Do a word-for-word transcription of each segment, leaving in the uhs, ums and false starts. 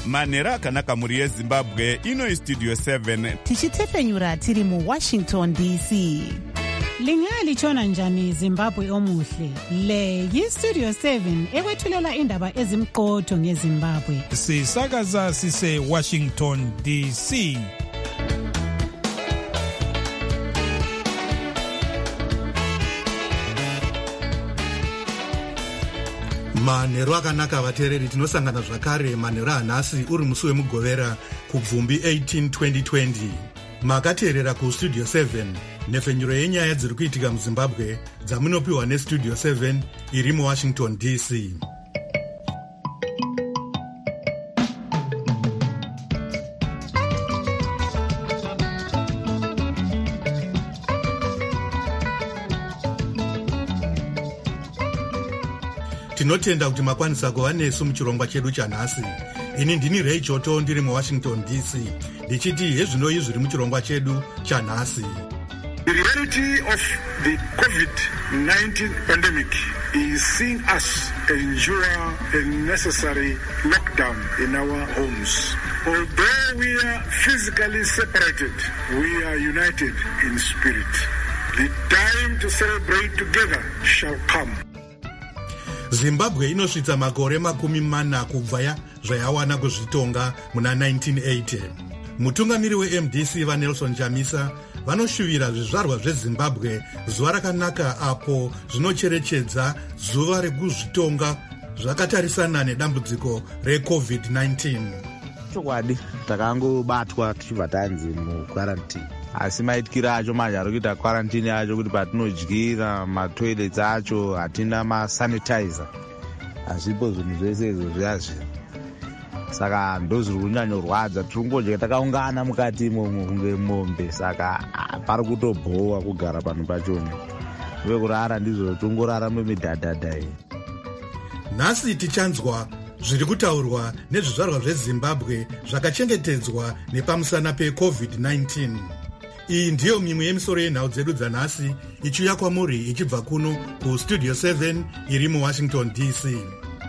manhero akanaka mhuri yezimbabwe. Ino istudio seven tichitefenyura tiri muwashington D C. Lingalitshona njani Zimbabwe omuhle? Le yistudio seven ekwethulela indaba ezimqotho ngeZimbabwe. Sisakaza sise Washington D C. Manhero akanaka vateereri, tinosangana zvakare manhero anhasi uri musi wemugovera kubvumbi eighteen twenty twenty. Makateerera kustudio seven, nhefenyuro yenyaya dziri kuitika muZimbabwe dzamunopiwa nestudio seven iri muWashington D C. Tinotenda kuti makwanisa kuva nesu muchirongwa chedu chanhasi. Ini ndini Ray Joto ndiri muWashington D C. Ndichiti hezvinoi zviri muchirongwa chedu chanhasi. The reality of the COVID nineteen pandemic is seeing us endure a necessary lockdown in our homes. Although we are physically separated, we are united in spirit. The time to celebrate together shall come. Zimbabwe inosvitsa makore makumi mana kubva zvayawana kuzvitonga muna nineteen eighty. Mutungamiri we-M D C vaNelson Chamisa vanoshuvira zvizvarwa zveZimbabwe zuva rakanaka apo zvinocherechedza zuva rekuzvitonga zvakatarisana nedambudziko reCovid nineteen. Chokwadi takangobatwa tichibva tanzi mukwarantini, asi maitikira acho manje ari kuita kwarantini yacho kuti patinodyira matoilets acho hatina masanitizer, hazvipo zvinhu zvese izvo zviyazvi. Saka ndozviri kunyanyorwadza, tiri kungodya takaungana mukati imomo kunge mombe, saka pari kutobhowa kugara pano pachona. Uye kurara ndizvo tongorara mumidhadhadha iyi. Nhasi tichanzwa zviri kutaurwa nezvizvarwa zveZimbabwe zvakachengetedzwa nepamusana peCovid nineteen. Iyi ndiyo mimwe yemisoro yenhau dzedu dzanhasi ichiuya kwamuri ichibva kuno kustudio seven iri muWashington D C.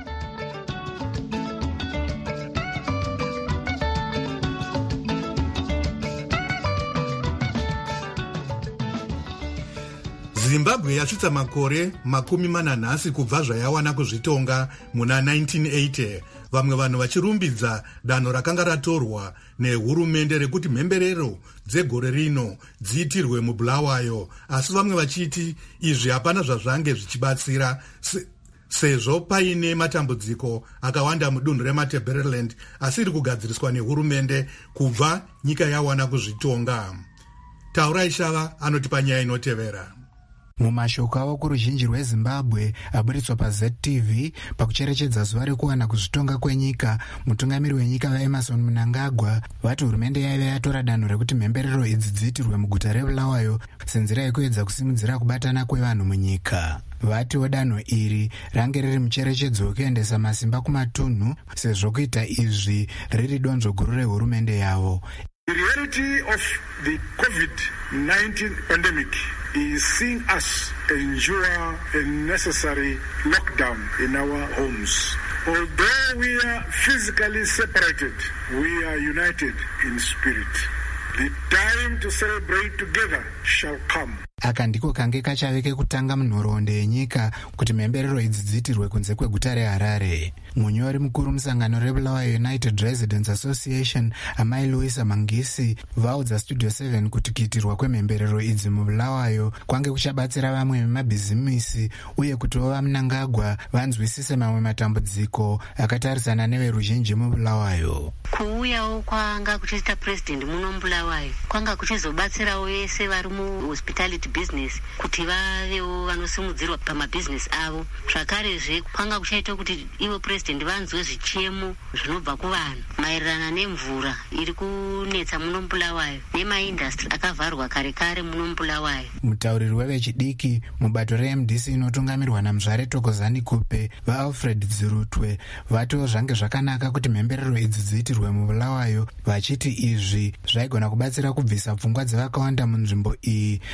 Zimbabwe yasvitsa makore makumi mana nhasi kubva zvayawana kuzvitonga muna nineteen eighty. Vamwe vanhu vachirumbidza danho rakanga ratorwa nehurumende rekuti mhemberero dzegore rino dziitirwe muBulawayo, asi vamwe vachiti izvi hapana zvazvange zvichibatsira se, sezvo paine matambudziko akawanda mudunhu reMatabeleland asiri kugadziriswa nehurumende kubva nyika yawana kuzvitonga. Taurai Shava anotipa nyaya inotevera. Mumashoko avo kuruzhinji rweZimbabwe aburitswa paZ T V pakucherechedza zuva rekuwana kuzvitonga kwenyika, mutungamiri wenyika vaEmerson Mnangagwa vati hurumende yaiva yatora danho rekuti mhemberero idzi dziitirwe muguta reBulawayo senzira yekuedza kusimudzira kubatana kwevanhu munyika. Vatiwo danho iri range riri mucherechedzo wekuendesa masimba kumatunhu, sezvo kuita izvi riri donzvo guru rehurumende yavo. The reality of the COVID nineteen pandemic is seeing us endure a necessary lockdown in our homes. Although we are physically separated, we are united in spirit. The time to celebrate together shall come. Aka ndiko kange kachave kekutanga munhoroondo yenyika kuti mhemberero idzi dziitirwe kunze kweguta reHarare. Munyori mukuru musangano reBulawayo United Residents Association Amai Louisa Mangisi vaudza Studio seven kuti kuitirwa kwemhemberero idzi muBulawayo kwange kuchabatsira vamwe vemabhizimisi uye kutiwo vaMnangagwa vanzwisise mamwe matambudziko akatarisana neveruzhinji muBulawayo. Kuuyawo kwanga kuchiita president muno muBulawayo kwanga kuchizobatsirawo vese vari muhospitality business kuti vavewo vanosimudzirwa pamabusiness avo. Zvakarezve kwanga kuchaita kuti ivo president vanzwe zvichemo zvinobva kuvanhu maererano nemvura iri kunetsa muno muBulawayo nemaindastry akavharwa kare kare muno muBulawayo. Mutauriri wevechidiki mubato reM D C inotungamirwa naMuzvare Tokozani Kupe vaAlfred Dzirutwe vatiwo zvange zvakanaka kuti mhemberero idzi dziitirwe muBulawayo, vachiti izvi zvaigona kubatsira kubvisa pfungwa dzevakawanda munzvimbo iyi dzekuti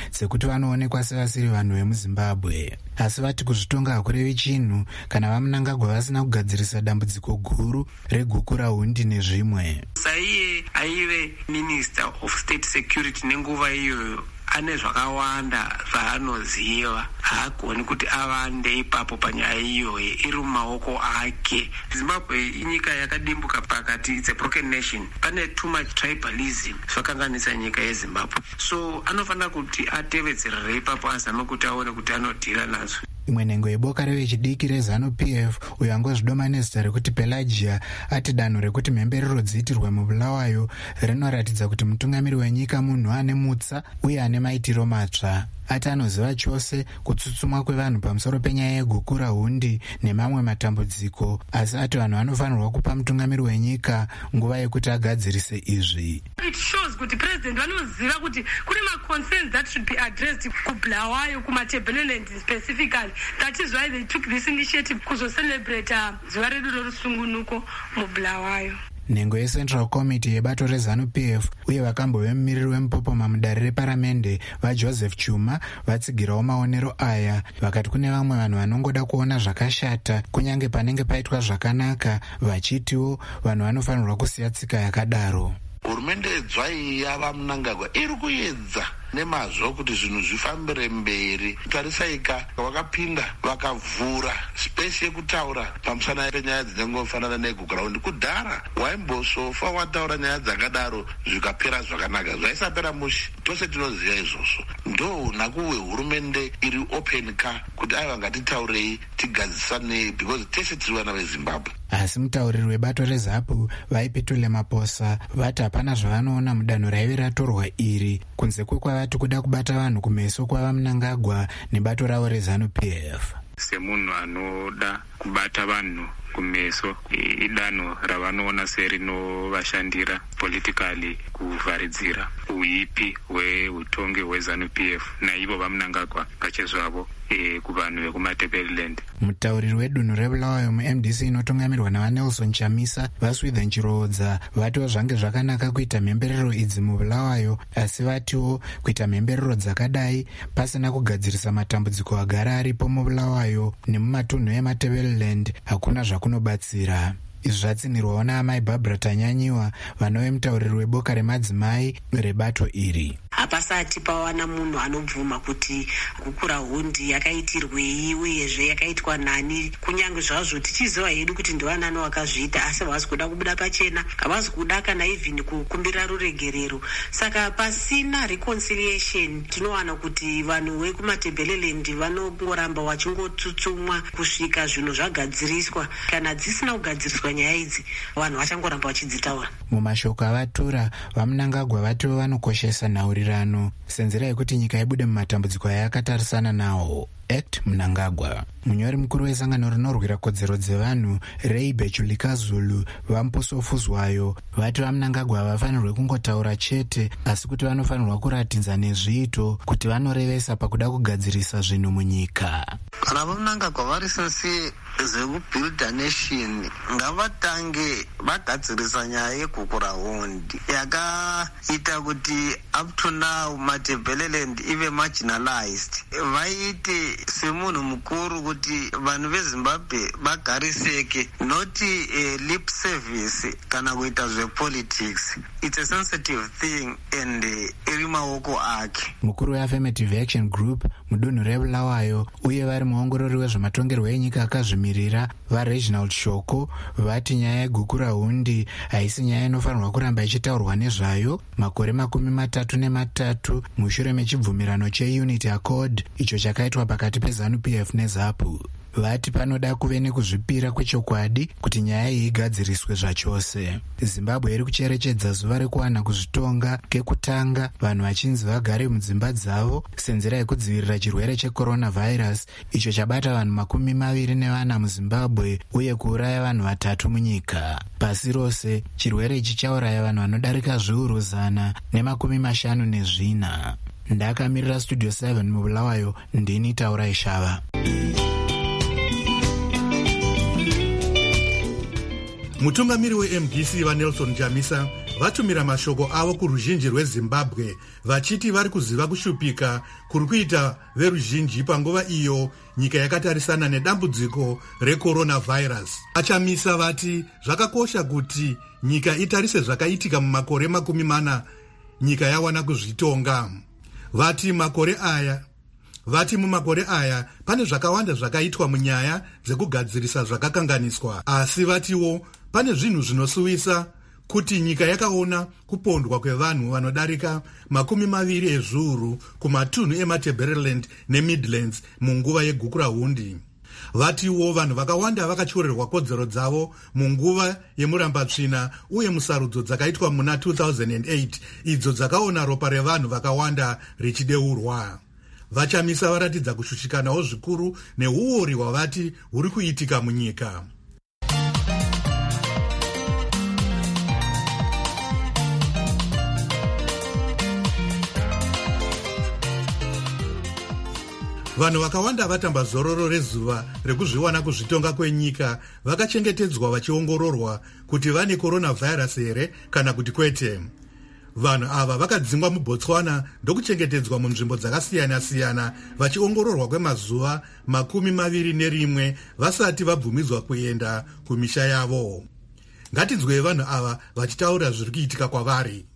kuti vanoonekwa sevasiri vanhu vemuzimbabwe. Asi vati kuzvitonga hakurevi chinhu kana vaMnangagwa vasina kugadzirisa dambudziko guru regukurahundi nezvimwe. Saiye aive Minister of State Security nenguva iyoyo ane zvakawanda zvaanoziva, haagoni kuti avande ipapo panyaya iyoyi iri mumaoko ake. Zimbabwe inyika yakadimbuka pakati, it's a broken nation, pane too much tribalism zvakanganisa nyika yeZimbabwe, so anofanira kuti atevedzerere ipapo azame kuti aone kuti anodhira nazvo. Imwe nhengo yeboka revechidiki reZanu-P F uyo angozvidoma nezita rekuti Pelagia ati danho rekuti mhemberero dziitirwe muBulawayo rinoratidza kuti mutungamiri wenyika munhu ane mutsa uye ane maitiro matsva. Ati anoziva chose kutsutsumwa kwevanhu pamusoro penyaya yegukurahundi nemamwe matambudziko, asi ati vanhu vanofanirwa kupa mutungamiri wenyika nguva yekuti agadzirise izvi. It shows kuti president vanoziva kuti kune ma-concerns that should be addressed kuBulawayo, kumaTebeleland specifically. That is why they took this initiative kuzocelebrate zuva redu rorusungunuko muBulawayo. Nhengo yeCentral Committee yebato reZanu-P F uye vakambove mumiriri wemupopoma mudare reparamende vaJoseph Chuma vatsigirawo maonero aya. Vakati kune vamwe vanhu vanongoda kuona zvakashata kunyange panenge paitwa zvakanaka, vachitiwo vanhu vanofanirwa kusiya tsika yakadaro. Hurumende yedzwai yavaMnangagwa iri kuedza nemazvo kuti zvinhu zvifambire mberi. Tarisaika vakapinda vakavhura space yekutaura pamusana penyaya dzinongofanana negukurahundi. Kudhara waimbosofa wataura nyaya dzakadaro zvikapera zvakanaka, zvaisapera mushi. Tose tinoziva izvozvo. Ndo nakuwe hurumende iri open ka kuti aiva ngatitaurei tigadzisane because tese tiri vana veZimbabwe. Asi mutauriri webato reZapu vaipetule maposa vati hapana zvavanoona mudanho raive ratorwa iri kunze kwekwavati kuda kubata vanhu kumeso kwavaMnangagwa nebato ravo reZanu-P F. Semunhu anoda kubata vanhu kumeso, idanho ravanoona serinovashandira politically kuvharidzira uipi hweutongi hweZanu-P F naivo vaMnangagwa pachezvavo e, kuvanhu vekumaTebeleland. Mutauriri wedunhu reBulawayo mu-M D C inotungamirwa navaNelson Chamisa vaSwithen Chirodza vatiwo zvange zvakanaka kuita mhemberero idzi muBulawayo, asi vatiwo kuita mhemberero dzakadai pasina kugadzirisa matambudziko agara aripo muBulawayo nemumatunhu emaTebeleland hakuna zvakunobatsira. Izvi zvatsinirwawo naamai Barbara Tanyanyiwa vanove mutauriri weboka remadzimai rebato iri. Hapasati pawana munhu anobvuma kuti gukurahundi yakaitirwei uyezve yakaitwa nani, kunyange zvazvo tichiziva hedu kuti ndivanani vakazviita, asi havasi kuda kubuda pachena, havasi kuda kana even kukumbira ruregerero. Saka pasina reconciliation tinowana kuti vanhu vekumaTebeleland vanongoramba vachingotsutsumwa kusvika zvinhu zvagadziriswa. Kana dzisina kugadziriswa nyaya idzi vanhu vachangoramba vachidzitaura. Mumashoko avatura vaMnangagwa vatiwo vanokoshesa nhaurirano senzira yekuti nyika ibude mumatambudziko ayakatarisana nawo. Act Mnangagwa. Munyori mukuru wesangano rinorwira kodzero dzevanhu Ray Bechulika Zulu vaMposofuzwayo vati vaMnangagwa havafanirwe kungotaura chete, asi kuti vanofanirwa kuratidza nezviito kuti vanorevesa pakuda kugadzirisa zvinhu munyika. Kana vaMnangagwa vari sincere zvekubuilda nation, ngavatange vagadzirisa nyaya yegukurahundi yakaita kuti up to now maTebeleland ive marginalized. Vaite semunhu mukuru kuti vanhu veZimbabwe vagariseke, not a lip service kana kuita zvepolitics. It's a sensitive thing and iri maoko ake. Mukuru weAffirmative Action Group mudunhu reBulawayo uye vari muongorori wezvematongerwo enyika akazvimirira vaReginald Shoko vati nyaya yegukurahundi haisi nyaya inofanirwa kuramba ichitaurwa nezvayo makore makumi matatu nematatu mushure mechibvumirano cheUnity Accord icho chakaitwa pakati peZanu-P F neZapu. Vati panoda kuve nekuzvipira kwechokwadi kuti nyaya iyi igadziriswe zvachose. Zimbabwe iri kucherechedza zuva rekuwana kuzvitonga kekutanga vanhu vachinzi vagare mudzimba dzavo senzira yekudzivirira chirwere checoronavirus icho chabata vanhu makumi maviri nevana muZimbabwe uye kuuraya vanhu vatatu munyika. Pasi rose chirwere ichi chauraya vanhu vanodarika zviuru zana nemakumi mashanu nezvina. Ndakamirira Studio seven muBulawayo, ndini Taurai Shava. mutungamiri we-M D C vaNelson Chamisa vatumira mashoko avo kuruzhinji rwezimbabwe vachiti vari kuziva kushupika kuri kuita veruzhinji panguva iyo nyika yakatarisana nedambudziko recoronavirus. Vachamisa vati zvakakosha kuti nyika itarise zvakaitika mumakore makumi mana nyika yawana kuzvitonga. Vati makore aya Vati mumakore aya pane zvakawanda zvakaitwa munyaya dzekugadzirisa zvakakanganiswa, asi vatiwo pane zvinhu zvinosuwisa kuti nyika yakaona kupondwa kwevanhu vanodarika makumi maviri ezviuru kumatunhu emaTebeleland neMidlands munguva yegukurahundi. Vatiwo vanhu vakawanda vakatyorerwa kodzero dzavo munguva yemurambatsvina uye musarudzo dzakaitwa muna two thousand eight idzo dzakaona ropa revanhu vakawanda richideurwa. Vachamisa varatidza kushushikanawo zvikuru neuori hwavati huri kuitika munyika. Vanhu vakawanda vatamba zororo rezuva rekuzviwana kuzvitonga kwenyika vakachengetedzwa vachiongororwa kuti vane coronavirus here kana kuti kwete. Vanhu ava vakadzingwa muBotswana ndokuchengetedzwa munzvimbo dzakasiyana-siyana vachiongororwa kwemazuva makumi maviri nerimwe vasati vabvumidzwa kuenda kumisha yavo. Ngatinzwe vanhu ava vachitaura zviri kuitika kwavari.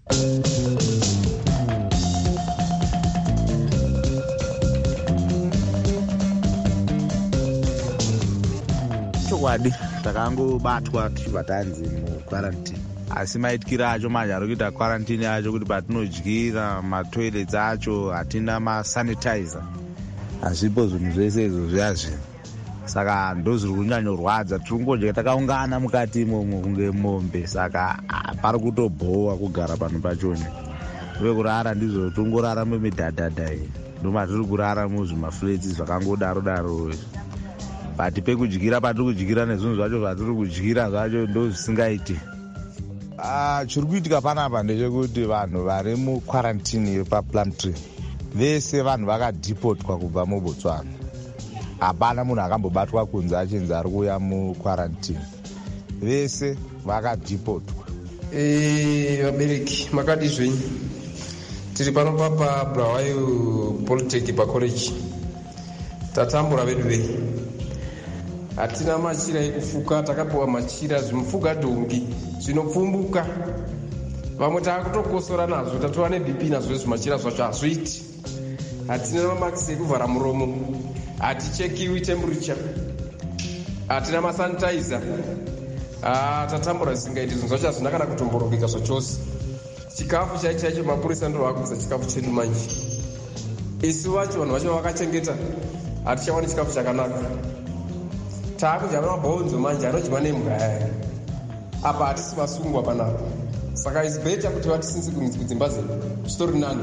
Chokwadi takangobatwa tichibva tanzi mukwarantini, asi maityira acho manje ari kuita kwarantini yacho kuti patinodyira matoilets acho hatina masanitizer, hazvipo zvinhu zvese izvo zviyazvi. Saka ndozviri kunyanyorwadza, tiri kungodya takaungana mukati imomo kunge mombe, saka pari kutobhowa kugara pano pachoni. Uye kurara ndizvo tongorara mumidhadhadha iyi, ndomatiri kurara muzvimaflats zvakangodaro daro. Pati pekudyira patiri kudyira nezvinhu zvacho zvatiri kudyira zvacho ndo zvisingaiti. Ah, chiri kuitika panapa ndechekuti vanhu vari mukwarantini yepaPlumtree vese vanhu vakadhipotwa kubva muBotswana. Hapana munhu akambobatwa kunze achinzi ari kuuya mukwarantini, vese vakadhipotwa. Eh, vabereki makadi zvenyu. Tiri pano papa Bulawayo Polytech pacollege. Tatambura vedu vei. Hatina machira ekufuka, takapiwa machira zvimufuga dhongi zvinopfumbuka. Vamwe takutokosora nazvo, tatova neB P nazvo zvimachira zvacho hazviiti. Hatina mamakisi ekuvhara muromo, hatichekiwi temperature, hatina masanitizer. Ah, tatambura zvisingaiti, zvinhu zvacho hazvina kana kutomborongeka zvachose. Chikafu chaicho chaicho mapurisa ndo vakuisa chikafu chedu manje. Isu vacho vanhu vacho vakachengeta, hatichawani chikafu chakanaka. Taakudya mabhonzo manje anodyiwa nemhaya. Apa hatisi vasungwa panapa. Saka is better kuti vatisinzi kudzimba zedu. Zvitori nani.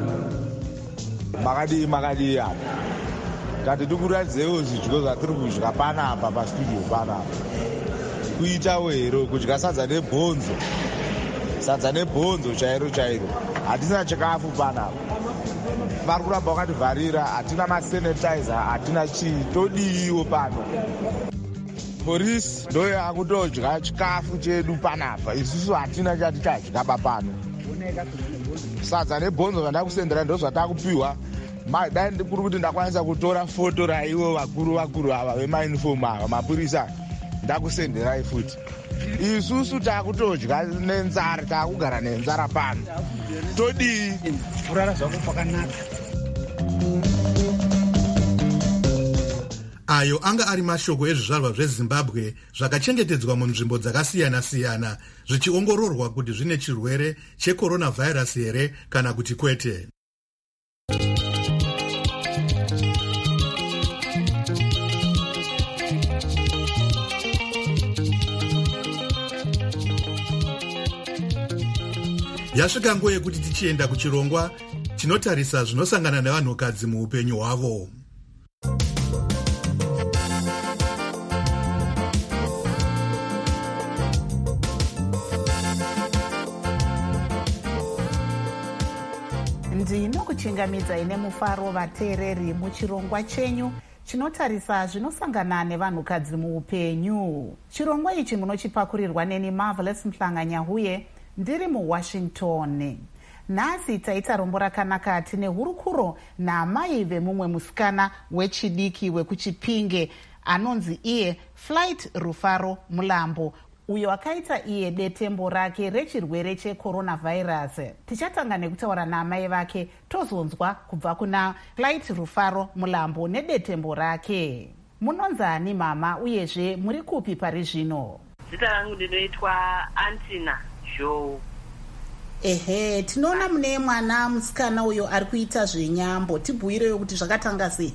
Makadi makadi apa. Kati tikuradzewo zvidyo zvatiri kudya panapa pastudio panapa. Kuita wero kudya sadza nebhonzo. Sadza nebhonzo chairo chairo. Hatina chikafu panapa. Vari kuramba vakativharira, hatina masanitizer, hatina chii, todiiwo pano. Polisi ndo yakutodya chikafu chedu panapa, isusu hatina chati tadya papano. Sadza nebhonzo zvandakusendera ndo zvatakupiwa. Dai ndikuri kuti ndakwanisa kutora foto raivo vakuru vakuru ava vemauniform ava mapurisa ndakusenderai futi. Isusu takutodya nenzara, takugara nenzara pano. Todii kurara zvako kwakanaka. Ayo anga ari mashoko ezvizvarwa zveZimbabwe zvakachengetedzwa munzvimbo dzakasiyana-siyana zvichiongororwa kuti zvine chirwere checoronavirus here kana kuti kwete. Yasvika nguva yekuti tichienda kuchirongwa chinotarisa zvinosangana nevanhukadzi muupenyu hwavo. Ndinokuchingamidzai nemufaro vateereri muchirongwa chenyu chinotarisa zvinosangana nevanhukadzi muupenyu. Chirongwa ichi munochipakurirwa neni Marvelous Mhlanganyahuye ndiri muWashington. Nhasi taita rombo rakanaka tine hurukuro naamai vemumwe musikana wechidiki wekuChipinge anonzi iye Flight Rufaro Mulambo, uyo akaita iye detembo rake rechirwere checoronavirus. Tichatanga nekutaura naamai vake tozonzwa kubva kuna Flight Rufaro Mulambo nedetembo rake. Munonzani mama uyezve muri kupi pari zvino? Zita rangu ndinoitwa Antina Joe. Ehe, tinoona mune mwana musikana uyo ari kuita zvenyambo. Tibhuirewo kuti zvakatanga sei?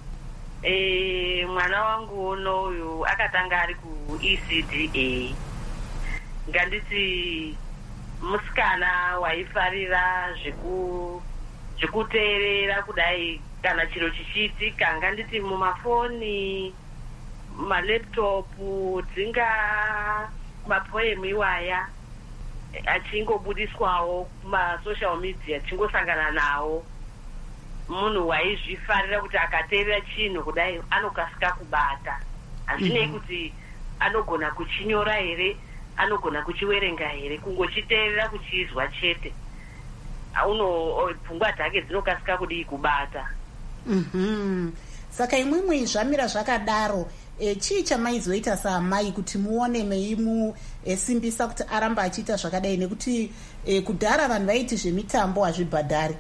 E, mwana wangu uno uyu akatanga ari ku-E C D A. Nganditi musikana waifarira zveku zvekuteerera kudai kana chiro chichiitika, nganditi mumafoni, malaptopu, dzinga mapoemu iwaya achingobudiswawo kumasocial media, achingosangana nawo. Munhu waizvifarira kuti akateerera chinhu kudai anokasika kubata. Hazvinei mm -hmm. kuti anogona kuchinyora here, anogona kuchiwerenga here, kungochiteerera kuchizwa chete. Uno pfungwa dzake dzinokasika kudii kubata. Mhm. Saka imwimwe zvamira zvakadaro, e, chii chamaizoita saamai kuti muone meimusimbisa kuti aramba achiita zvakadai, nekuti e, kudhara vanhu vaiti zvemitambo hazvibhadhari?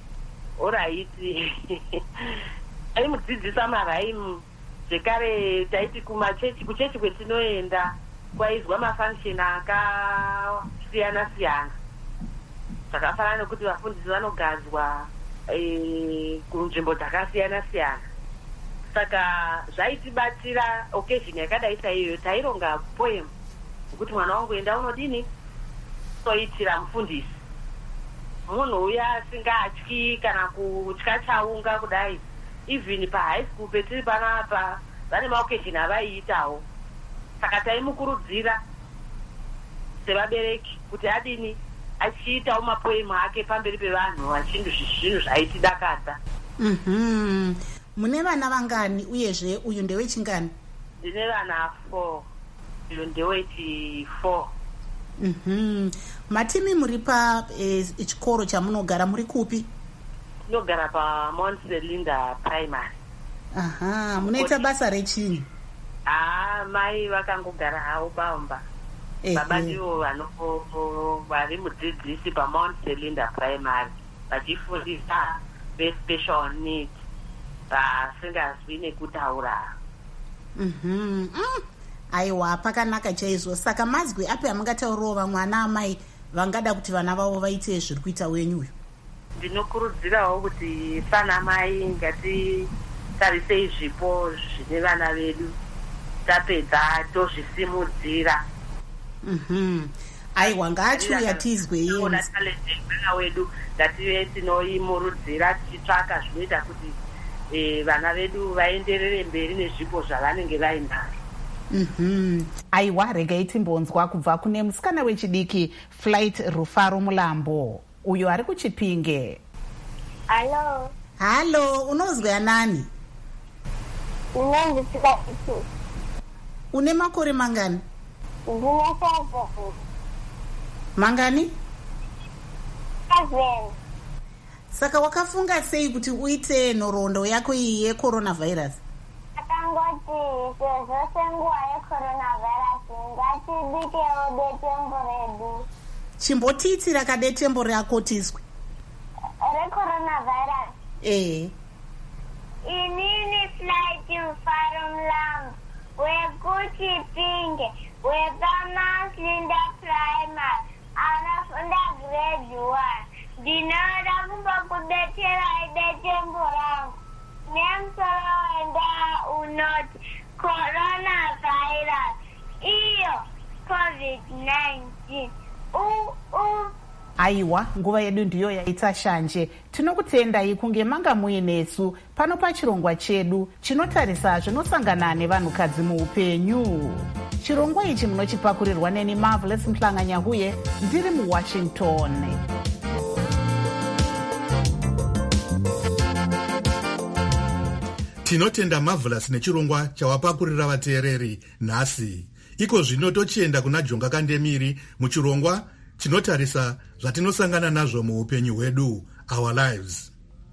Oraiti aimudzidzisa maraimu zvekare. Taiti kumachechi, kuchechi kwetinoenda kwaizwa mafunction akasiyana siyana, zvakafanana nekuti vafundisi vanogadzwa e, kunzvimbo dzakasiyana siyana. Saka zvaitibatira occasion yakadai saiyoyo, taironga poem kuti mwana wangu enda unodini toitira mufundisi. Munhu uya asingatyi kana kutya chaunga kudai. Even pahigh school petiri panapa vane maoccasion avaiitawo. Saka taimukurudzira sevabereki kuti adini achiitawo mapoemu ake pamberi pevanhu, achindu zvinhu zvaitidakadza. Mhm. Mune vana vangani uyezve uyu ndewechingani? Ndine vana four. Uyu ndeweti four. Mhm. Matimi muri pa e, chikoro chamunogara muri kupi? Tinogara pa Mount Selinda Primary. Aha, munoita basa rechini? Ah, mai vakangogara havo pamba. Baba ndivo vari mudzidzisi pa Mount Selinda Primary, vachifundisa ve-special needs vasingazwi nekutaura. Mhm. Mm. Aiwa, pakanaka chaizvo. Saka mazwi api amungataurawo vamwana amai vangada kuti vana vavo vaite zviri kuita wenyu uyu? Ndinokurudzirawo kuti sana mai ngatitarisei zvipo zvine vana vedu, tapedza tozvisimudzira. Mhm. Aiwa, ngaachiuya tizwei. Ona talente mwana wedu ngative tinoimurudzira, tichitsvaka zvinoita kuti e, vana vedu vaenderere mberi nezvipo zvavanenge vainazvo. Mhm. Aiwa, regai timbonzwa kubva kune musikana wechidiki Flight Rufaro Mulambo, uyo ari kuChipinge. Halo. Halo, unozwa nani? Unonzi Flight. Une makore mangani? Ndine seven. Mangani? Seven. Saka wakafunga sei kuti uite nhoroondo yako iyi yecoronavirus? Akangoti sezvo senguva yecoronavirus ngatibikewo detembo redu. Chimbotiitira kadetembo rako tizwe. Recoronavirus. Eh. Inini Flight Rufaro Mulambo wekuChipinge wepaMount Selinda Primary anofunda grade one. Ndinoda kumbokudetserai detembo rangu nemusoro wenda unoti coronavirus, iyo covid nineteen. Uh, uh. Aiwa, nguva yedu ndiyo yaita shanje. Tinokutendai kunge manga muinesu pano pachirongwa chedu chinotarisa zvinosangana nevanhukadzi muupenyu. Chirongwa ichi munochipakurirwa neni Marvelous Mhlanganyahuye ndiri muWashington. Tinotenda Marvelous nechirongwa chawapakurira vateereri nhasi. Iko zvino tochienda kuna Jonga Kandemiri muchirongwa chinotarisa zvatinosangana nazvo muupenyu hwedu, our lives.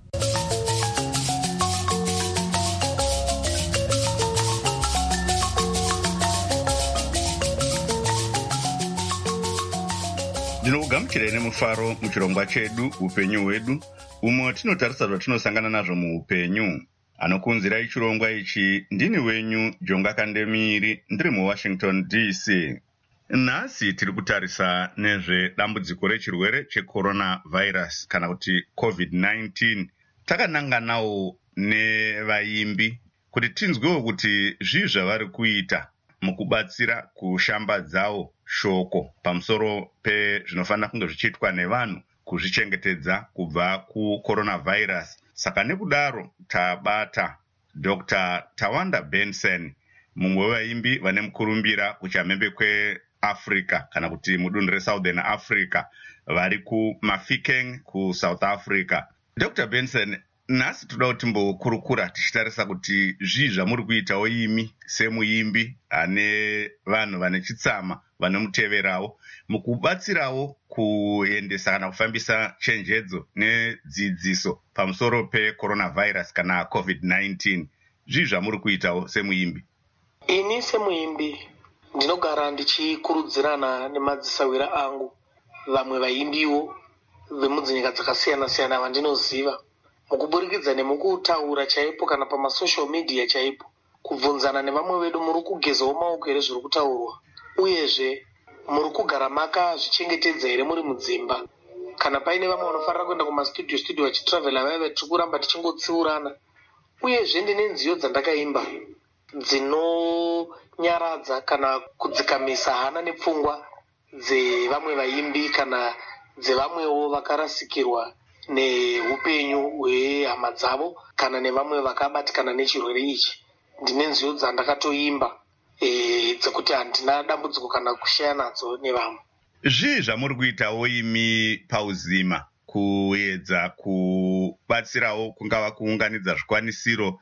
Ndinokugamuchirai nemufaro muchirongwa chedu upenyu hwedu, umo tinotarisa zvatinosangana nazvo muupenyu. Anokunzirai chirongwa ichi ndini wenyu Jonga Kandemiri, ndiri muWashington D C. Nhasi tiri kutarisa nezvedambudziko rechirwere cheCoronavirus kana kuti COVID nineteen. Takananganawo nevaimbi kuti tinzwewo kuti zvii zvavari kuita mukubatsira kushambadzawo shoko pamusoro pezvinofanira kunge zvichiitwa nevanhu kuzvichengetedza kubva kuCoronavirus. Saka nekudaro tabata Doctor Tawanda Benson, mumwe wevaimbi vane mukurumbira kuchamhembe kweAfrica kana kuti mudunhu reSouthern Africa, vari kuMafikeng kuSouth Africa. Doctor Benson, nhasi toda kuti timbokurukura tichitarisa kuti zvii zvamuri kuitawo imi semuimbi ane vanhu vane chitsama vanomuteverawo mukubatsirawo kuendesa kana kufambisa chenjedzo nedzidziso pamusoro peCoronavirus kana COVID nineteen. Zvii zvamuri kuitawo semuimbi? Ini semuimbi ndinogara ndichikurudzirana nemadzisawira angu vamwe vaimbiwo vemudzinyika dzakasiyana siyana vandinoziva, mukuburikidza nemukutaura chaipo kana pamasocial media chaipo, kubvunzana nevamwe vedu muri kugezawo maoko here zviri kutaurwa, uyezve muri kugara makazvichengetedza here muri mudzimba. Kana paine vamwe vanofanira kuenda kumastudio studio vachitravela vaive tiri kuramba tichingotsiurana. Uyezve ndine nziyo dzandakaimba dzinonyaradza kana kudzikamisa hana nepfungwa dzevamwe vaimbi kana dzevamwewo vakarasikirwa neupenyu hwehama dzavo kana nevamwe vakabatikana nechirwere ichi. Ndine nziyo dzandakatoimba e, dzekuti handina dambudziko kana kushaya nadzo nevamwe. Zvii zvamuri kuitawo imi pauzima kuedza kubatsirawo kungava kuunganidza zvikwanisiro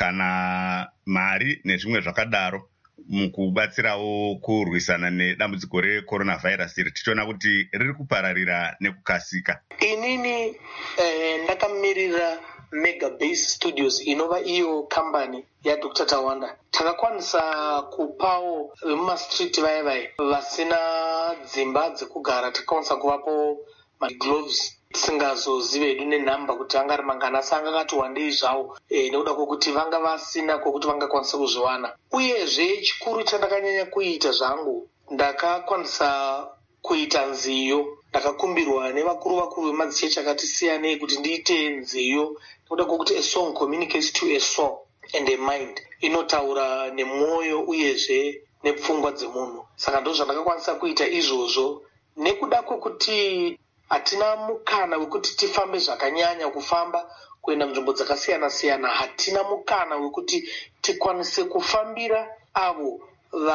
kana mari nezvimwe zvakadaro mukubatsirawo kurwisana nedambudziko reCoronavirus iri tichiona kuti riri kupararira nekukasika? Inini eh, ndakamirira Mega Base Studios inova iyo kambani yaDoctor Tawanda. Takakwanisa kupawo vemumastreet vaya vaya vasina dzimba dzekugara, takakwanisa kuvapo magloves tisingazozive hedu nenhamba kuti angari mangana, asi angakati wandei zvawo e, nekuda kwokuti vanga vasina kwokuti vangakwanisa kuzviwana. Uyezve chikuru chandakanyanya kuita zvangu, ndakakwanisa kuita nziyo. Ndakakumbirwa nevakuru vakuru vemadzichechi akati siyanei kuti ndiite nziyo nekuda kwokuti a song communicates to a soul and a mind, inotaura nemwoyo uyezve nepfungwa dzemunhu. Saka ndo zvandakakwanisa kuita izvozvo, nekuda kwokuti hatina mukana wekuti tifambe zvakanyanya kufamba kuenda munzvimbo dzakasiyana siyana. Hatina mukana wekuti tikwanise kufambira avo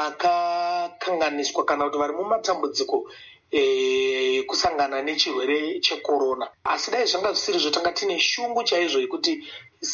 vakakanganiswa kana kuti vari mumatambudziko E, kusangana nechirwere checorona. Asi dai zvanga zvisiri tanga tine shungu chaizvo yekuti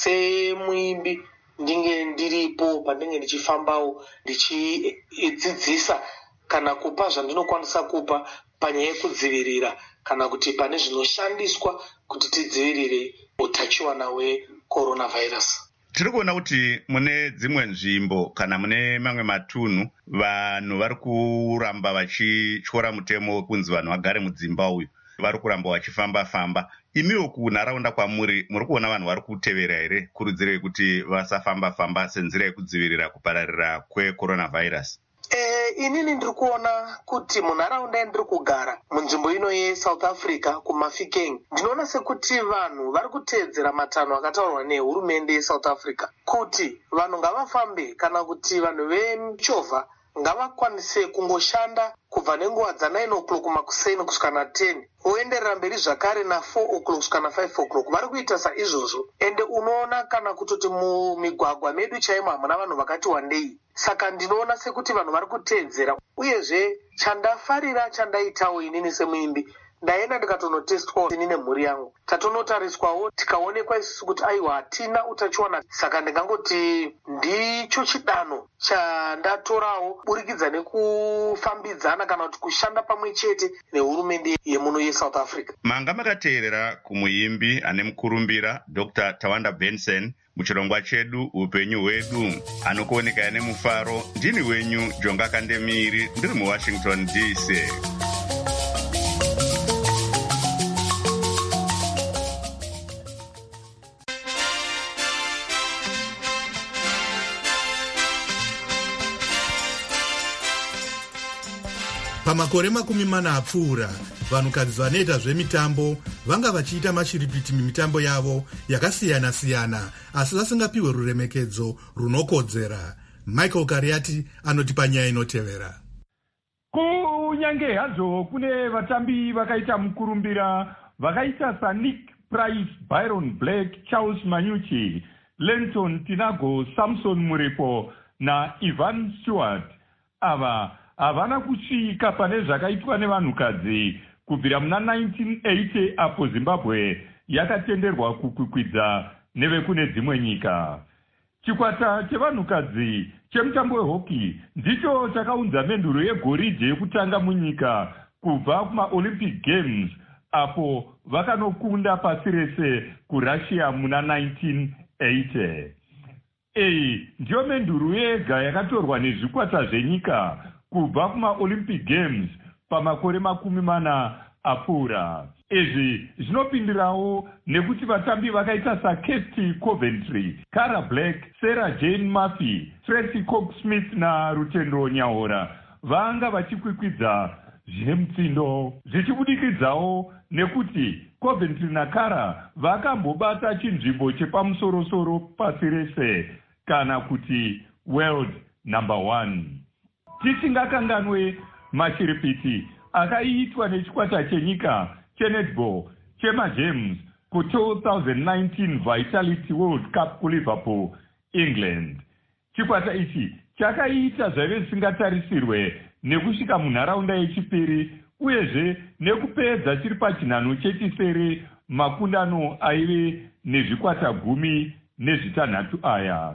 semuimbi ndinge ndiripo pandinge ndichifambawo ndichidzidzisa kana kupa zvandinokwanisa kupa panyaya yekudzivirira kana kuti pane zvinoshandiswa kuti tidzivirire utachiwana hweCoronavirus. Tiri kuona kuti mune dzimwe nzvimbo kana mune mamwe matunhu vanhu vari kuramba vachityora mutemo wekunzi vanhu vagare mudzimba uyu, vari kuramba vachifamba-famba. Imiwo kunharaunda kwamuri muri kuona vanhu vari kutevera here kurudziro kuti vasafamba-famba senzira yekudzivirira kupararira kweCoronavirus? E, inini ndiri kuona kuti munharaunda yandiri kugara munzvimbo ino yeSouth Africa kuMafikeng, ndinoona sekuti vanhu vari kuteedzera matanho akataurwa nehurumende yeSouth Africa kuti vanhu ngavafambe kana kuti vanhu vemichovha ngavakwanise kungoshanda kubva nenguva dza9 o'clock makuseni kusvika na10 oenderera mberi zvakare na4 o'clock kusvika na5 o'clock. Vari kuita saizvozvo, ende unoona kana kutoti mumigwagwa medu chaimo hamuna vanhu vakati wandei. Saka ndinoona sekuti vanhu vari kuteedzera. Uyezve chandafarira chandaitawo inini semuimbi, ndaenda ndikatonotestwawo ini nemhuri yangu, tatonotariswawo tikaonekwa isusu kuti aiwa hatina utachiona. Saka ndingangoti ndicho chidanho chandatorawo burikidza nekufambidzana kana kuti kushanda pamwe chete nehurumende yemuno yeSouth Africa. Manga makateerera kumuimbi ane mukurumbira Doctor Tawanda Benson muchirongwa chedu upenyu hwedu, anokuoneka ane mufaro. Ndini wenyu Jonga Kandemiri, ndiri muWashington D C. Pamakore makumi mana apfuura, vanhukadzi vanoita zvemitambo vanga vachiita mashiripiti mimitambo yavo yakasiyana-siyana, asi vasingapiwe ruremekedzo runokodzera. Michael Kariati anotipa nyaya inotevera. Kunyange hazvo kune vatambi vakaita mukurumbira vakaita saNick Price, Byron Black, Charles Manyuchi, Lenton Tinago, Samson Murepo na Ivan Stewart. Ava havana kusvika pane zvakaitwa nevanhukadzi kubvira muna nineteen eighty apo Zimbabwe yakatenderwa kukwikwidza nevekune dzimwe nyika. Chikwata chevanhukadzi chemutambo wehockey ndicho chakaunza menduro yegoridhe yekutanga munyika kubva kumaOlympic Games apo vakanokunda pasi rese kuRussia muna nineteen eighty. Iyi ndiyo menduro yega yakatorwa nezvikwata zvenyika kubva kumaOlympic Games pamakore makumi mana apfuura. Izvi zvinopindirawo nekuti vatambi vakaita saKirsty Coventry, Cara Black, Sarah Jane Murphy, Tracy Cox-Smith naRutendo Nyahora vanga vachikwikwidza zvine mutsindo, zvichibudikidzawo nekuti Coventry naCara vakambobata chinzvimbo chepamusoro-soro pasi rese kana kuti world number one. Tisingakanganwe mashiripiti akaitwa nechikwata chenyika chenetball chemaGames ku twenty nineteen Vitality World Cup kuLiverpool, England. Chikwata ichi chakaita zvaive zvisingatarisirwe nekusvika munharaunda yechipiri uyezve nekupedza chiri pachinhano chechisere makundano aive nezvikwata gumi nezvitanhatu aya.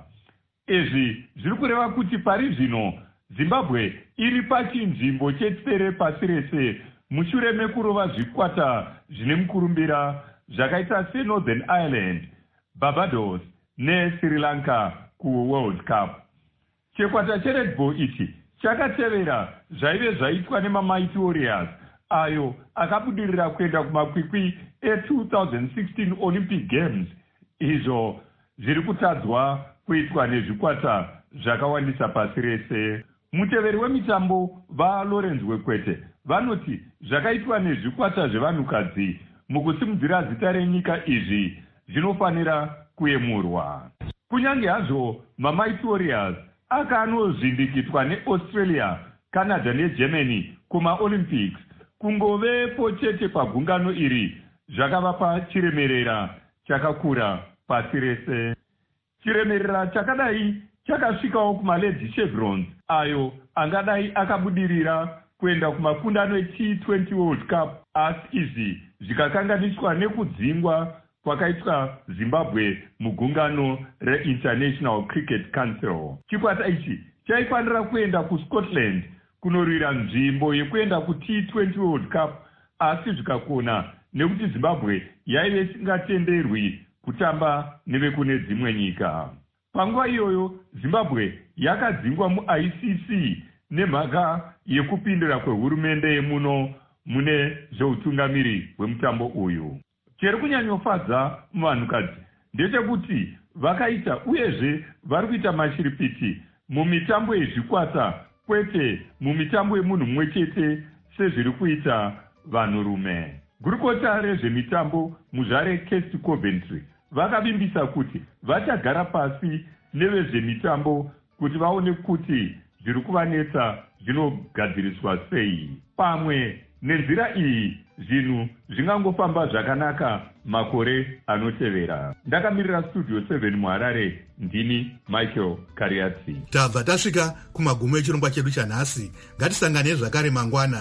Izvi zviri kureva kuti pari zvino Zimbabwe iri pachinzvimbo chetsere pasi rese mushure mekurova zvikwata zvine mukurumbira zvakaita seNorthern Ireland, Barbados neSri Lanka kuWorld Cup. Chikwata cheredball ichi chakatevera zvaive zvaitwa neMamighty Warriors ayo akabudirira kuenda kumakwikwi e-twenty sixteen Olympic Games, izvo zviri kutadzwa kuitwa nezvikwata zvakawandisa pasi rese. Muteveri wemitambo vaLawrence Wekwete vanoti zvakaitwa nezvikwata zvevanhukadzi mukusimudzira zita renyika izvi zvinofanira kuyemurwa. Kunyange hazvo maMighty Warriors akanozvindikitwa neAustralia, Canada neGermany kumaOlympics, kungovepo chete pagungano iri zvakavapa chiremerera chakakura pasi rese. Chiremerera chakadai chakasvikawo kumaLady Chevrons ayo angadai akabudirira kuenda kumakundano eT twenty World Cup, asi izvi zvikakanganiswa nekudzingwa kwakaitwa Zimbabwe mugungano reInternational Cricket Council. Chikwata ichi chaifanira kuenda kuScotland kunorwira nzvimbo yekuenda kuT twenty World Cup, asi zvikakona nekuti Zimbabwe yaive isingatenderwi kutamba nevekune dzimwe nyika. Panguva iyoyo Zimbabwe yakadzingwa muI C C nemhaka yekupindira kwehurumende yemuno mune zveutungamiri hwemutambo uyu. Chiri kunyanyofadza muvanhukadzi ndechekuti vakaita uyezve vari kuita mashiripiti mumitambo yezvikwata kwete mumitambo yemunhu mumwe chete sezviri kuita vanhurume. Gurukota rezvemitambo muzvare Kirsty Coventry vakavimbisa kuti vachagara pasi nevezvemitambo kuti vaone kuti zviri kuvanetsa zvinogadziriswa sei. Pamwe nenzira iyi zvinhu zvingangofamba zvakanaka makore anotevera. Ndakamirira Studio seven muHarare, ndini Michael Kariati. Tabva tasvika kumagumo echirongwa chedu chanhasi. Ngatisangane zvakare mangwana.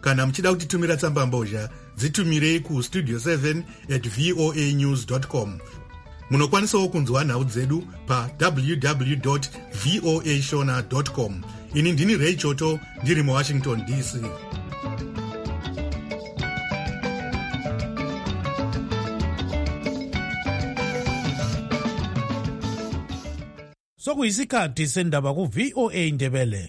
kana muchida kutitumira tsamba mbozha dzitumirei kustudio seven at voa news dot com. Munokwanisawo kunzwa nhau dzedu pa w w w dot voa shona dot com. Ini ndini Ray Choto ndiri muWashington D C. Sokuyisikhathi sendaba ku V O A Ndebele.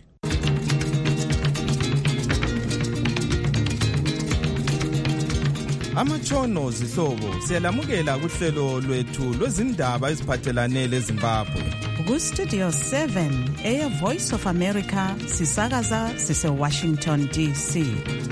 Amatshono zihlobo siyalamukela kuhlelo lwethu lwezindaba eziphathelane leZimbabwe. Ku Studio seven eya Voice of America sisakaza sise Washington D C.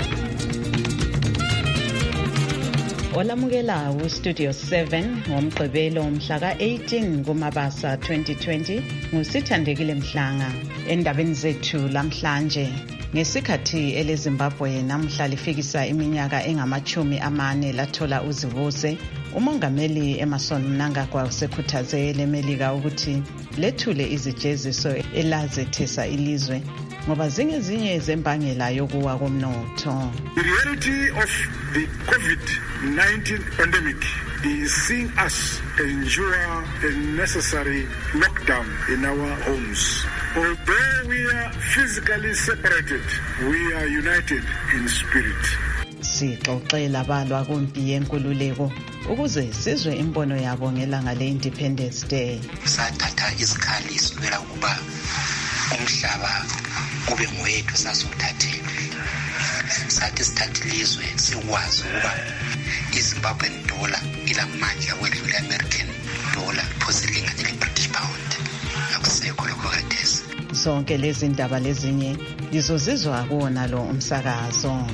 Olamukela ku Studio seven ngomgqibelo mhla ka eighteen kuMabasa twenty twenty ngusithandekile Mhlanga. Endabeni zethu lamhlanje ngesikhathi eleZimbabwe namhla lifikisa iminyaka engamachumi amane lathola uzivuse, umongameli Emmerson Mnangagwa usekhuthaze leMelika ukuthi lethule izijeziso elazethesa ilizwe ngoba zinge zinye zembangela yokuwa komnotho. The reality of the COVID nineteen pandemic is seeing us endure a necessary lockdown in our homes. Although we are physically separated, we are united in spirit. Sixoxela balwa kumpi yenkululeko ukuze sizwe imbono yabo ngelanga le-Independence Day. Sathatha izikhali silwela ukuba umhlaba ube ngowethu sasuthathele. Sathi sithathilizwe sikwazi ukuba iZimbabwean dollar ilamandla kwedlula American dollar phosilinga ne-British pound. Akusekho lokho khathesi. Zonke lezi ndaba lezinye izozizwa kuwona lo umsakazo.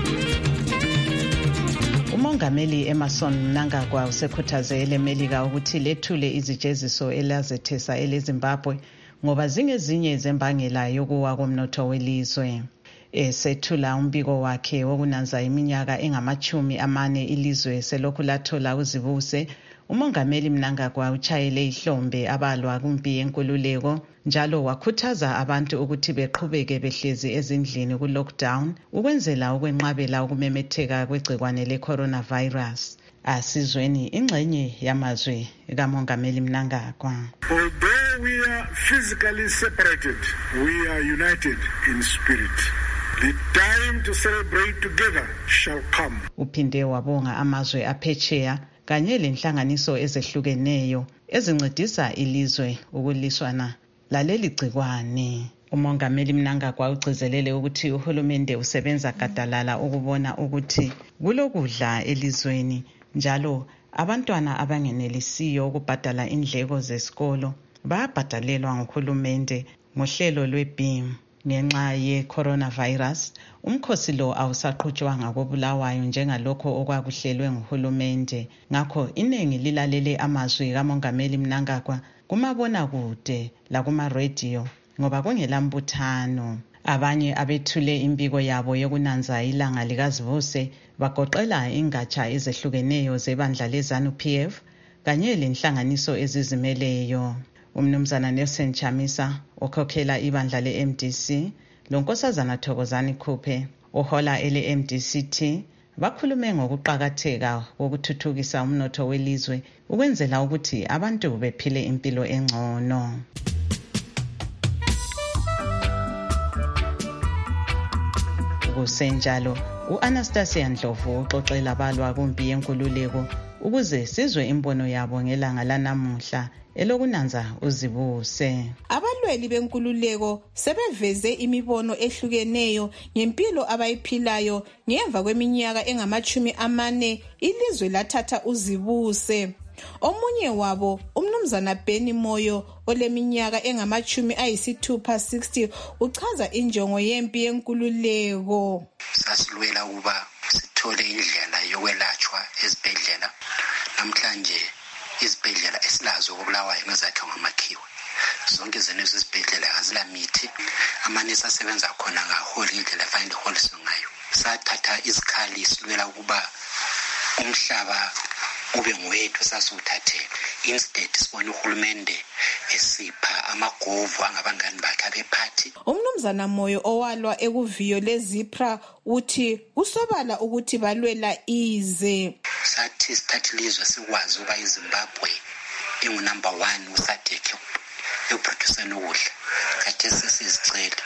Umongameli Emmerson Mnangagwa usekhuthaze leMelika ukuthi lethule izijeziso elazethesa eleZimbabwe ngoba zinge zinye zembangela yokuwa komnotho welizwe. Esethula umbiko wakhe wokunanza iminyaka engamachumi amane ilizwe selokhu lathola uzivuse, umongameli Mnangagwa uchayele ihlombe abalwa kumpi yenkululeko njalo wakhuthaza abantu ukuthi beqhubeke behlezi ezindlini ku lockdown ukwenzela ukwenqabela ukumemetheka kwegcikwane le-coronavirus. Asizweni ingxenye yamazwi kamongameli Mnangagwa. Although we are physically separated, we are united in spirit. The time to celebrate together shall come. Uphinde wabonga amazwe aphetsheya kanye lenhlanganiso ezehlukeneyo ezincedisa ilizwe ukuliswana laleli gcikwane. Umongameli Mnangagwa ugcizelele ukuthi uhulumende usebenza gadalala ukubona ukuthi kulokudla elizweni njalo abantwana abangenelisiyo ukubhadala indleko zesikolo bayabhadalelwa nguhulumende ngohlelo lwe-B E A M. Ngenxa ye-coronavirus, umkhosi lo awusaqhutshwanga koBulawayo njengalokho okwakuhlelwe nguhulumende. Ngakho iningi lilalele amazwi kamongameli Mnangagwa kumabona kude lakuma-radio ngoba kungelambuthano. Abanye abethule imbiko yabo yokunanza ilanga likazivuse bagoqela ingatsha ezehlukeneyo zebandla leZANU-P F kanye lenhlanganiso ezizimeleyo. Umnumzana Nelson Chamisa okhokhela ibandla le-M D C lonkosazana Thokozani Khuphe ohola ele-M D C T bakhulume ngokuqakatheka kokuthuthukisa umnotho welizwe ukwenzela ukuthi abantu bephile impilo engcono. Kusenjalo u-Anastasia Ndlovu uxoxela balwa kumpi yenkululeko ukuze sizwe imbono yabo ngelanga lanamuhla elokunanza uzibuse. Abalweli benkululeko sebeveze imibono ehlukeneyo ngempilo abayiphilayo ngemva kweminyaka engamachumi amane ilizwe lathatha uzibuse. Omunye wabo umnumzana Benny Moyo oleminyaka engamachumi ayisithupha sixty uchaza injongo yempi yenkululeko. Sasilwela ukuba sithole indlela yokwelatshwa ezibhedlela. Namhlanje izibhedlela esilazo koBulawayo ngezakhe ngamakhiwa. Zonke zenezo izibhedlela azilamithi. Amanesi asebenza khona ngaholi indlela efanele iholiswe ngayo. Sathatha izikhali silwela ukuba umhlaba ube ngowethu sasuthathele. Instead sibona uhulumende esipha amagovu angabangani bakhe abephathi. Umnumzana Moyo owalwa ekuviyo leZIPRA uthi kusobala ukuthi balwela ize. Sathi sithathe ilizwe sikwazi ukuba iZimbabwe ingu number one usadeki yokuproduceni ukudla. Kade sesizicela.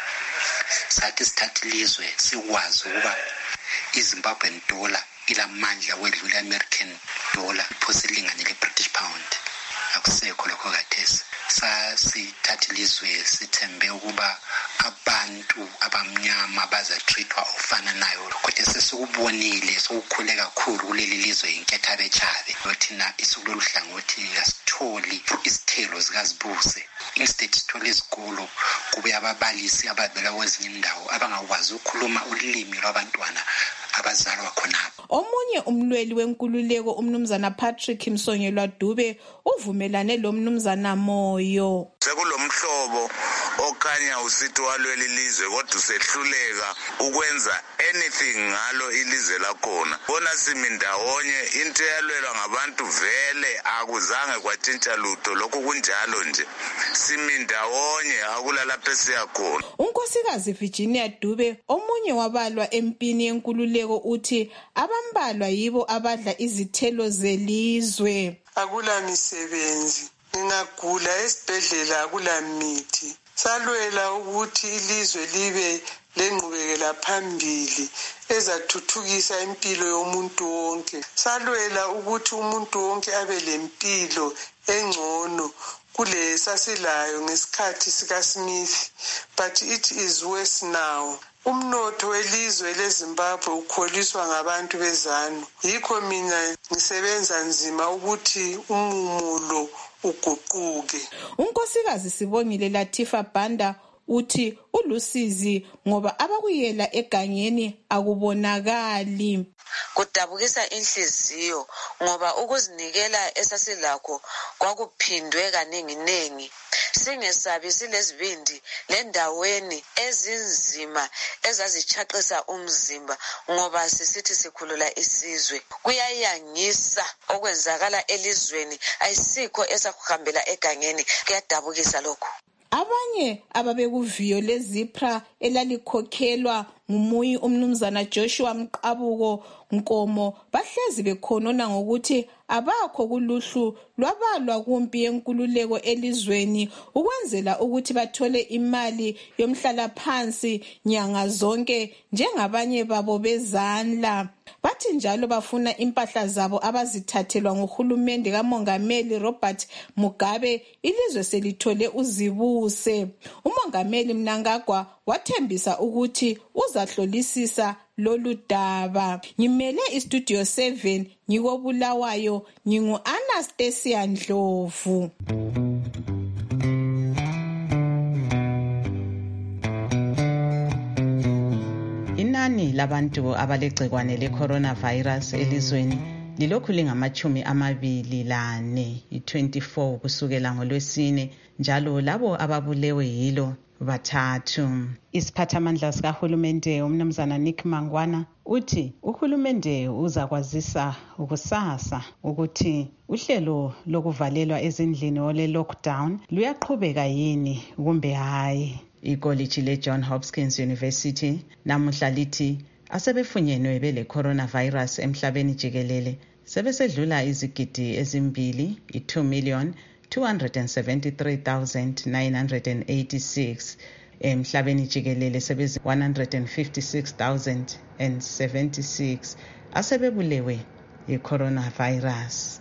Sathi sithathe ilizwe sikwazi ukuba iZimbabwean dollar ilamandla wedlula American dollar phosi lingane le-British pound. Akusekho lokho kathesi. Sasithatha ilizwe sithembe ukuba abantu abamnyama bazatreatwa ofana-nayo, kodwa sesikubonile sokukhule kakhulu kuleli lizwe inketha bechabe. Thina isikulolu hlangothi asitholi izithelo zikazibuse. Instead sithole izikolo kube ababalisi abavela kwezinye indawo abangakwazi ukukhuluma ulimi lwabantwana abazalwa khonapho. Omunye umlweli wenkululeko umnumzana Patrick Msonyelwa Dube uvumelane lo mnumzana Moyo. Sekulomhlobo okhanya usithi walwela ilizwe kodwa usehluleka ukwenza anything ngalo ilizwe lakhona. Bona simi ndawonye into yalwelwa ngabantu vele akuzange kwatshintsha lutho, lokho kunjalo nje. Simi ndawonye akulala phesiya khona. Unkosikazi Virginia Dube omunye wabalwa empini yenkululeko uthi abambalwa yibo abadla izithelo zelizwe. Akula misebenzi, ngingagula esibhedlela akula mithi. Salwela ukuthi ilizwe libe lengqubekela phambili ezathuthukisa impilo yomuntu wonke. Salwela ukuthi umuntu wonke abe lempilo engcono kule sasilayo ngesikhathi sika Smith, but it is worse now. Umnotho welizwe leZimbabwe ukholiswa ngabantu bezanu. Yikho mina ngisebenza nzima ukuthi umumulo uguquke. Unkosikazi Sibongile Latifa Banda uthi ulusizi ngoba abakuyela egangeni akubonakali. Kudabukisa inhliziyo ngoba ukuzinikela esasilakho kwakuphindwe kaningi nengi. Singesabi silezibindi lendaweni ezinzima ezazichaqisa umzimba ngoba sisithi sikhulula isizwe. Kuyayangisa okwenzakala elizweni, ayisikho esakuhambela egangeni, kuyadabukisa lokho. Abanye ababekuviyo leZIPRA elalikhokhelwa ngumuyi umnumzana Joshua Mqabuko Nkomo bahlezi bekhonona ngokuthi abakho kuluhlu lwabalwa kumpi yenkululeko elizweni ukwenzela ukuthi bathole imali yomhlala phansi nyanga zonke njengabanye babo bezandla. Bathi njalo bafuna impahla zabo abazithathelwa nguhulumende kaMongameli Robert Mugabe ilizwe selithole uzibuse. Umongameli Mnangagwa wathembisa ukuthi uzahlolisisa lolu daba. Ngimele istudio seven ngikobulawayo, ngingu Anastasia Ndlovu. Inani labantu abalegcikwane le-coronavirus elizweni lilokhu lingamachumi amabili lane, i-twenty-four kusukela ngolwesine, njalo labo ababulewe yilo bathathu. Isiphathamandla sikahulumende umnumzana Nick Mangwana uthi uhulumende uzakwazisa ukusasa ukuthi uhlelo lokuvalelwa ezindlini ole lockdown luyaqhubeka yini kumbe hayi. Ikoliji le-John Hopkins University namuhla lithi asebefunyenwe bele coronavirus emhlabeni jikelele sebesedlula izigidi ezimbili, i-two million two hundred seventy-three thousand nine hundred eighty-six. Emhlabeni jikelele sebezi one hundred fifty-six thousand seventy-six asebebulewe i-coronavirus.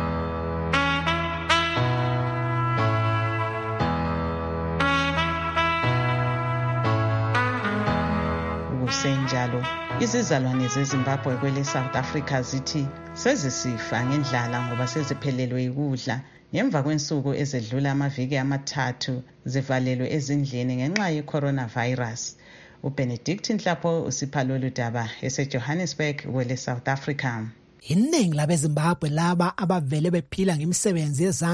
Senjalo izizalwane zeZimbabwe kwele South Africa zithi sezisifa ngendlala ngoba seziphelelwe ikudla ngemva kwensuku ezedlula amaviki amathathu zivalelwe ezindlini ngenxa ye-coronavirus. uBenedict Nhlapho usipha lolu daba eseJohannesburg kwele South Africa. Iningi labeZimbabwe laba abavele bephila ngemisebenzi yezandla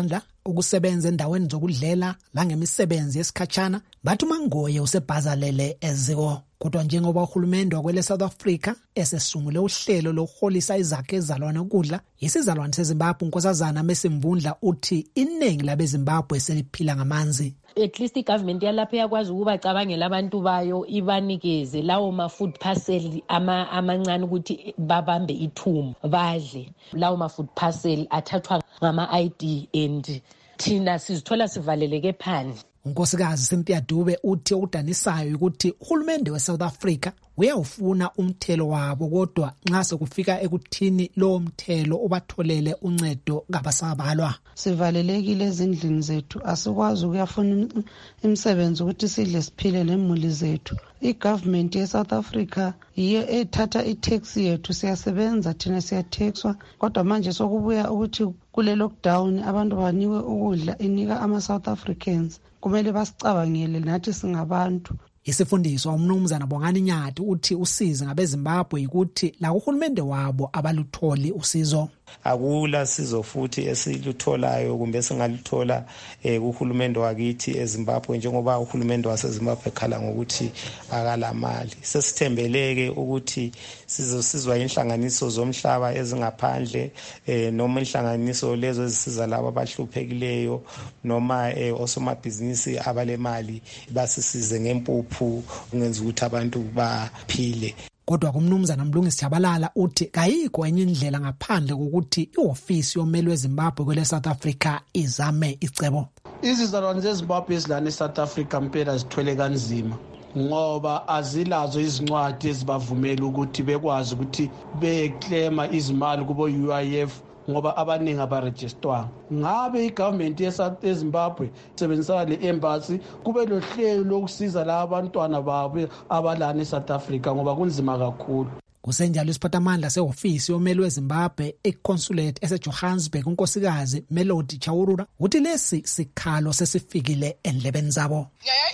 ukusebenza endaweni zokudlela la ngemisebenzi yesikhatshana bathi uMangoye usebhazalele eziko. Kodwa njengoba uhulumende wakwele South Africa esesungule uhlelo lokuholisa izakhe ezalwane ukudla, isizalwane seZimbabwe uNkosazana Mesimvundla uthi iningi labeZimbabwe seliphila ngamanzi. At least igovernment yalapha yakwazi ukubacabangela abantu bayo ibanikeze lawo ma food parcel ama amancane ukuthi babambe ithumbu badle. Lawo ma food parcel athathwa ngama I D and thina sizithola sivaleleke phandle. uNkosikazi Cynthia Dube uthi udanisayo ukuthi uhulumende weSouth Africa uyawufuna umthelo wabo, kodwa nxa sekufika ekuthini lo mthelo obatholele uncedo ngabasabalwa. Sivalelekile ezindlini zethu, asikwazi ukuyafuna imisebenzi ukuthi sidle siphile nemuli zethu. I-government ye-South Africa yiyo ethatha i-tax yethu, siyasebenza thina siyathexwa, kodwa manje sokubuya ukuthi kule lockdown abantu banikwe ukudla inika ama-South Africans. Kumele basicabangele nathi singabantu. Isifundiswa umnumzana Bongani Nyati uthi usize ngabeZimbabwe ukuthi la uhulumende wabo abalutholi usizo. Akula sizo futhi esilutholayo kumbe singaluthola eh kuhulumende wakithi eZimbabwe, njengoba uhulumende waseZimbabwe khala ngokuthi akala mali. Sesithembeleke ukuthi sizosizwa inhlanganiso zomhlaba ezingaphandle eh noma inhlanganiso lezo ezisiza labo abahluphekileyo noma eh osomabhizinisi abalemali basisize ngempuphu ungenza ukuthi abantu baphile. Kodwa kumnumzana Mlungisi Chabalala uthi kayikho enye indlela ngaphandle kokuthi iofisi yomeli weZimbabwe kwele South Africa izame icebo. Izizalwane zeZimbabwe ezilana eSouth Africa mpela zithwele kanzima ngoba azilazo izincwadi ezibavumela ukuthi bekwazi ukuthi beclaima izimali kubo U I F ngoba abaningi abarejistwanga. Ngabe igovernment yeZimbabwe sebenzisa le embassy kube lohlelo lokusiza la abantwana babo abalana eSouth Africa ngoba kunzima kakhulu. Kusenjalo isiphathamandla seofisi yomeli weZimbabwe econsulate eseJohannesburg unkosikazi Melody Chawurura uthi lesi sikhalo sesifikile endlebeni zabo.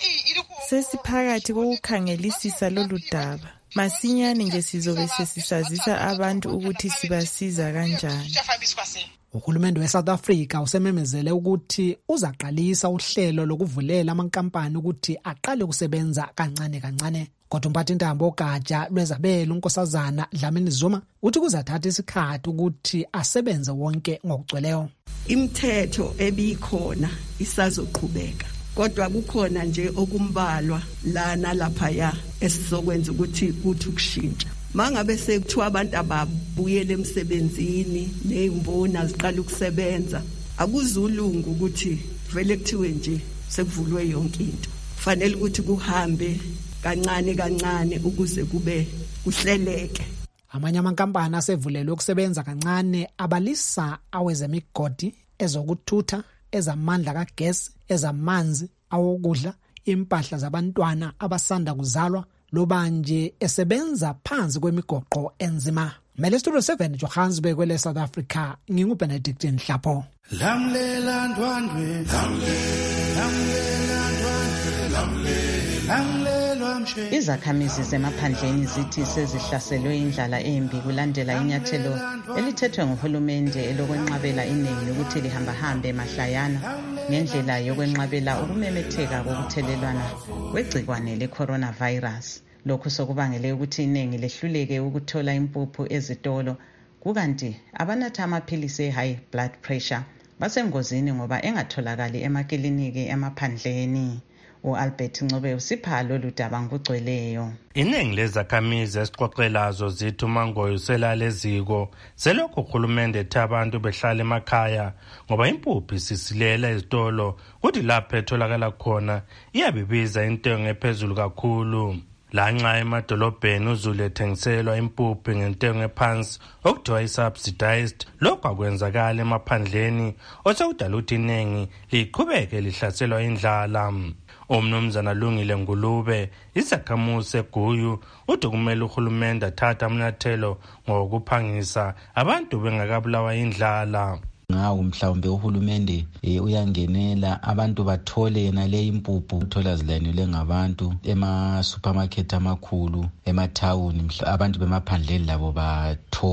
Sesiphakathi kokukhangelisisa lolu daba. Masinyane nje sizobe sesisazisa abantu ukuthi sibasiza kanjani. Uhulumende weSouth Africa usememezele ukuthi uzaqalisa uhlelo lokuvulela amankampani ukuthi aqale kusebenza kancane kancane. Kodwa umphathintambo ogatsha lwezabelo uNkosazana Dlamini Zuma uthi kuzathatha isikhathi ukuthi asebenze wonke ngokugcweleyo. Imithetho ebikhona isazoqhubeka, kodwa kukhona nje okumbalwa lana laphaya esizokwenza ukuthi kuthi ukushintsha. Mangabe sekuthiwa abantu ababuyele emsebenzini nezimboni aziqala ukusebenza, akuzulungu ukuthi vele kuthiwe nje sekuvulwe yonke into. Kufanele ukuthi kuhambe kancane kancane ukuze kube kuhleleke. Amanye amankampani asevulelwe ukusebenza kancane abalisa awezemigodi, ezokuthutha, ezamandla kagesi, ezamanzi, awokudla, impahla zabantwana abasanda kuzalwa, loba nje esebenza phansi kwemigoqo enzima. Mele Studio seven Johannesburg kwele South Africa, nginguBenedict Nhlapho. Lamlela ndwandwe, lamlela ndwandwe, lamlela. Izakhamizi zemaphandleni zithi sezihlaselwe indlala embi kulandela inyathelo elithethwe nguhulumende elokwenqabela iningi lokuthi lihambahambe emahlayana ngendlela yokwenqabela ukumemetheka kokuthelelwana kwegcikwane le-coronavirus. Lokhu sokubangele ukuthi iningi lehluleke ukuthola impuphu ezitolo, kukanti abanatha amaphilisi e-high blood pressure basengozini ngoba engatholakali emakliniki emaphandleni. U-Albert Ncube usipha lolu daba ngokugcweleyo. Iningi lezakhamizi esixoxelazo zithi uMangoye uselaleziko selokhu uhulumende ethi abantu behlala emakhaya ngoba impuphu isisilela ezitolo, kuthi lapho etholakala khona iyabibiza intengo ephezulu kakhulu. Lanxa emadolobheni uzulu ethengiselwa impuphu ngentengo ephansi okuthiwa i-subsidized, lokhu akwenzakala emaphandleni osekudala ukuthi iningi liqhubeke lihlaselwa indlala. Umnumzana Lungile Ngulube isakhamuzi seGuyu uthi kumele uhulumende athathe amanyathelo ngokuphangisa abantu bengakabulawa indlala. Ngawo mhlawumbe uhulumende uyangenela abantu bathole yena le impuphu uthola zilayinile ngabantu ema supermarket amakhulu ema town, abantu bemaphandleni labo bathole.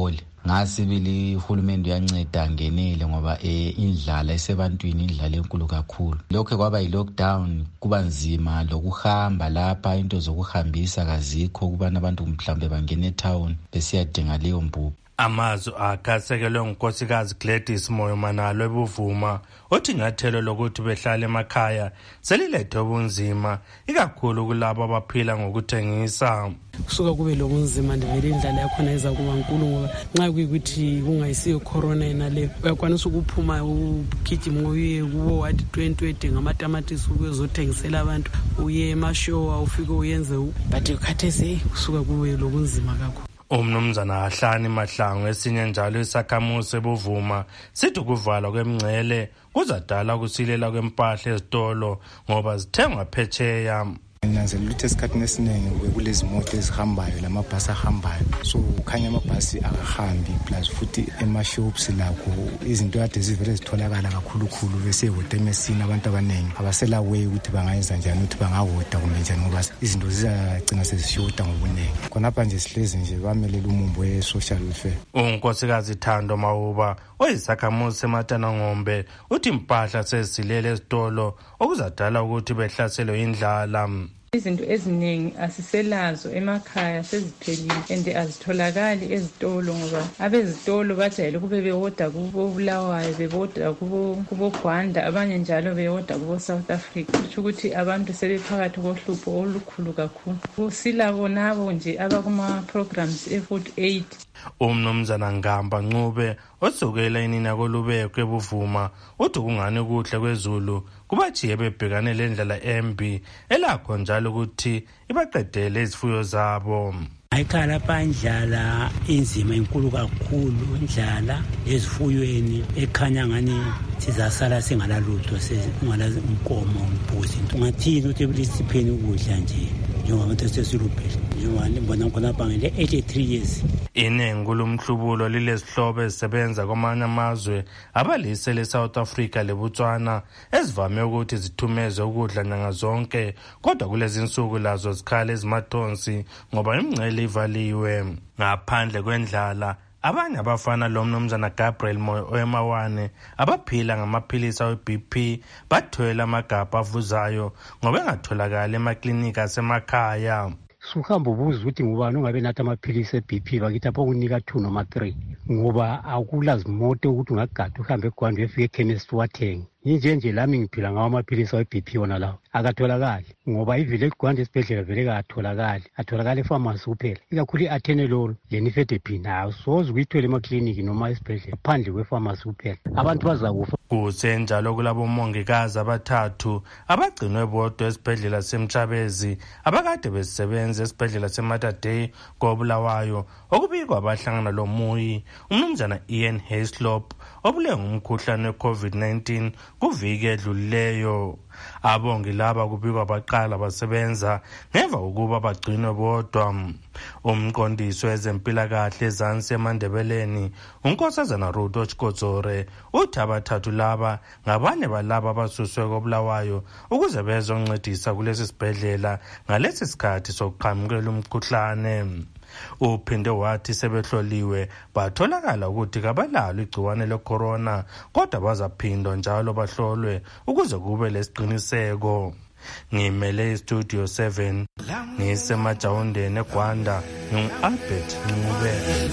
ngasibili uhulumende uyanceda angenele ngoba eh, indlala esebantwini indlala enkulu kakhulu. Lokho kwaba yi-lockdown kuba nzima lokuhamba lapha, into zokuhambisa kazikho kubana abantu mhlawumbe bangene etown besiyadinga leyo mpuphu. Amazwi akasekelwe ngunkosikazi Gladys Moyo Manalo eBuvuma othi ngathelo lokuthi behlale emakhaya selilethe ubunzima ikakhulu kulabo abaphila ngokuthengisa. Kusuka kube lobunzima ndivele indlala yakhona iza kuba nkulu ngoba nxa kuyikuthi kungayisiyo corona inale uyakwanisa ukuphuma ugijima uye kubo wadi twenty twenty ngamatamatisi ukuzothengisela abantu uye emashow ufike uyenze but ukhatheze kusuka kube lobunzima kakhulu. Umnumzana Ahlani Mahlangu esinye njalo isakhamuzi eBuvuma sithi ukuvalwa kwemngcele kuzadala ukusilela kwempahla ezitolo ngoba zithengwa phetsheya. Nanzelela ukuthi esikhathini esiningi kulezi moto ezihambayo lamabhasi ahambayo, so ukhanya amabhasi akahambi plus futhi emashops lakho izinto kade zivele zitholakala kakhulukhulu bese hotemesini abantu abaningi abasela way ukuthi bangayenza njani ukuthi bangahoda kumbe njani ngoba izinto zizagcina sezishoda ngobuningi. Khonapha nje sihlezi nje bamelela umumbo we-social welfare. Unkosikazi Thando Mawuba oyisakhamuzi eMatana Ngombe uthi impahla sezilele ezitolo okuzadala ukuthi behlaselwe indlala. Izinto eziningi asiselazo emakhaya seziphelile and azitholakali ezitolo ngoba abezitolo bajayele kube bewoda kubo Bulawayo, bewoda kubo kubo Rwanda, abanye njalo bewoda kubo South Africa. Kusho ukuthi abantu sebephakathi kohlupho olukhulu kakhulu. Silabo nabo nje abakuma programs e-food aid. Umnumzana Ngamba Ncube osukela inina kolubeko eBuvuma uthi kungani kuhle kwezulu kubajiye bebhekane lendlela embi elakho njalo ukuthi ibaqedele izifuyo zabo. Ayikhala pandlala inzima enkulu kakhulu, indlala ezifuyweni ekhanya ngani sizasala singalalutho singala inkomo umbuzi. Ungathini ukuthi ebulisipheni ukudla nje njengoba sesilubhele njengoba ngibona khona bangele eighty-three years. Inengu lomhlubulo lilezihlobo ezisebenza kwamanye amazwe abalise leSouth Africa leBotswana ezivame ukuthi zithumeze ukudla nyanga zonke, kodwa kulezi insuku lazo zikhala ezimathonsi ngoba imngcele ivaliwe. Ngaphandle kwendlala abanye abafana lo mnumzana Gabriel Moyo oemawane abaphila ngamaphilisi awe-B P bathwele amagabha avuzayo ngoba engatholakala emaklinika asemakhaya. Suhamba ubuza ukuthi ngubani ongabe nathi amaphilisi e-B P bakithi apho kunika two noma three ngoba akulazimoto ukuthi ungagada uhambe egwanda uyefika ekhemist wathenge. Yinje nje lami ngiphila ngawo amaphilisi awe-B P wona lawo akatholakali ngoba ivile egwanda esibhedlela vele katholakali, atholakala efamasi kuphela, ikakhulu i-Atenolol lenifedipine awusoze uyithole emakliniki noma esibhedlela phandle kwefamasi kuphela, abantu bazakufa. Kusenjalo kulabo mongikazi abathathu abagcinwe bodwa esibhedlela seMchabezi abakade besebenza esibhedlela seMatadei koBulawayo okubikwa abahlangana lomuyi umnumzana Ian Hayslop obule ngumkhuhlane we-COVID nineteen kuviki edlulileyo. Abongi laba kubikwa baqala basebenza ngemva ukuba bagcinwe bodwa. Umqondisi wezempilakahle ezansi eMandebeleni uNkosazana Ruto Chikotsore uthi abathathu laba ngabanye balaba abasuswe koBulawayo ukuze bezoncedisa kulesi sibhedlela ngalesi sikhathi sokuqhamukela umkhuhlane. Uphinde wathi sebehloliwe batholakala ukuthi kabalalo igciwane lecorona kodwa bazaphindwa njalo bahlolwe ukuze kube lesiqiniseko. Ngimele iStudio seven ngisemajawundeni eGwanda ngu-Albert Ncube.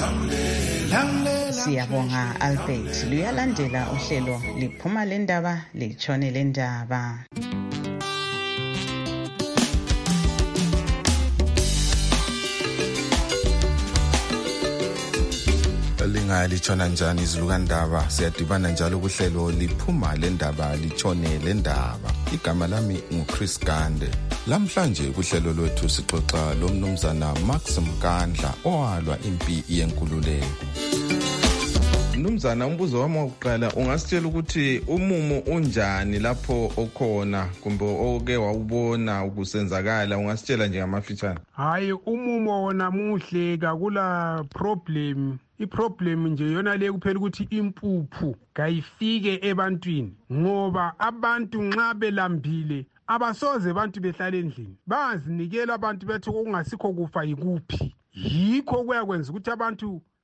Siyabonga Albert. Luyalandela uhlelo liphuma lendaba litshone lendaba. Linga litshona njani izilukandaba, siyadibana njalo kuhlelo liphuma lendaba litshone lendaba. Igama lami nguChris Gande. Lamhlanje kuhlelo lwethu sixoxa lomnumzana Max Mkandla owalwa impi yenkululeko. Mnumzana, umbuzo wami wokuqala ungasitshela ukuthi umumo unjani lapho okhona kumbe oke wawubona ukusenzakala, ungasitshela nje ngamafitshane? Hayi, umumo wona muhle kakula problem. I-problem nje yona le kuphela ukuthi impuphu kayifike ebantwini ngoba abantu nxa belambile abasoze abantu behlala endlini, bazinikela abantu bethi okungasikho kufa yikuphi. Yikho kuyakwenza ukuthi abantu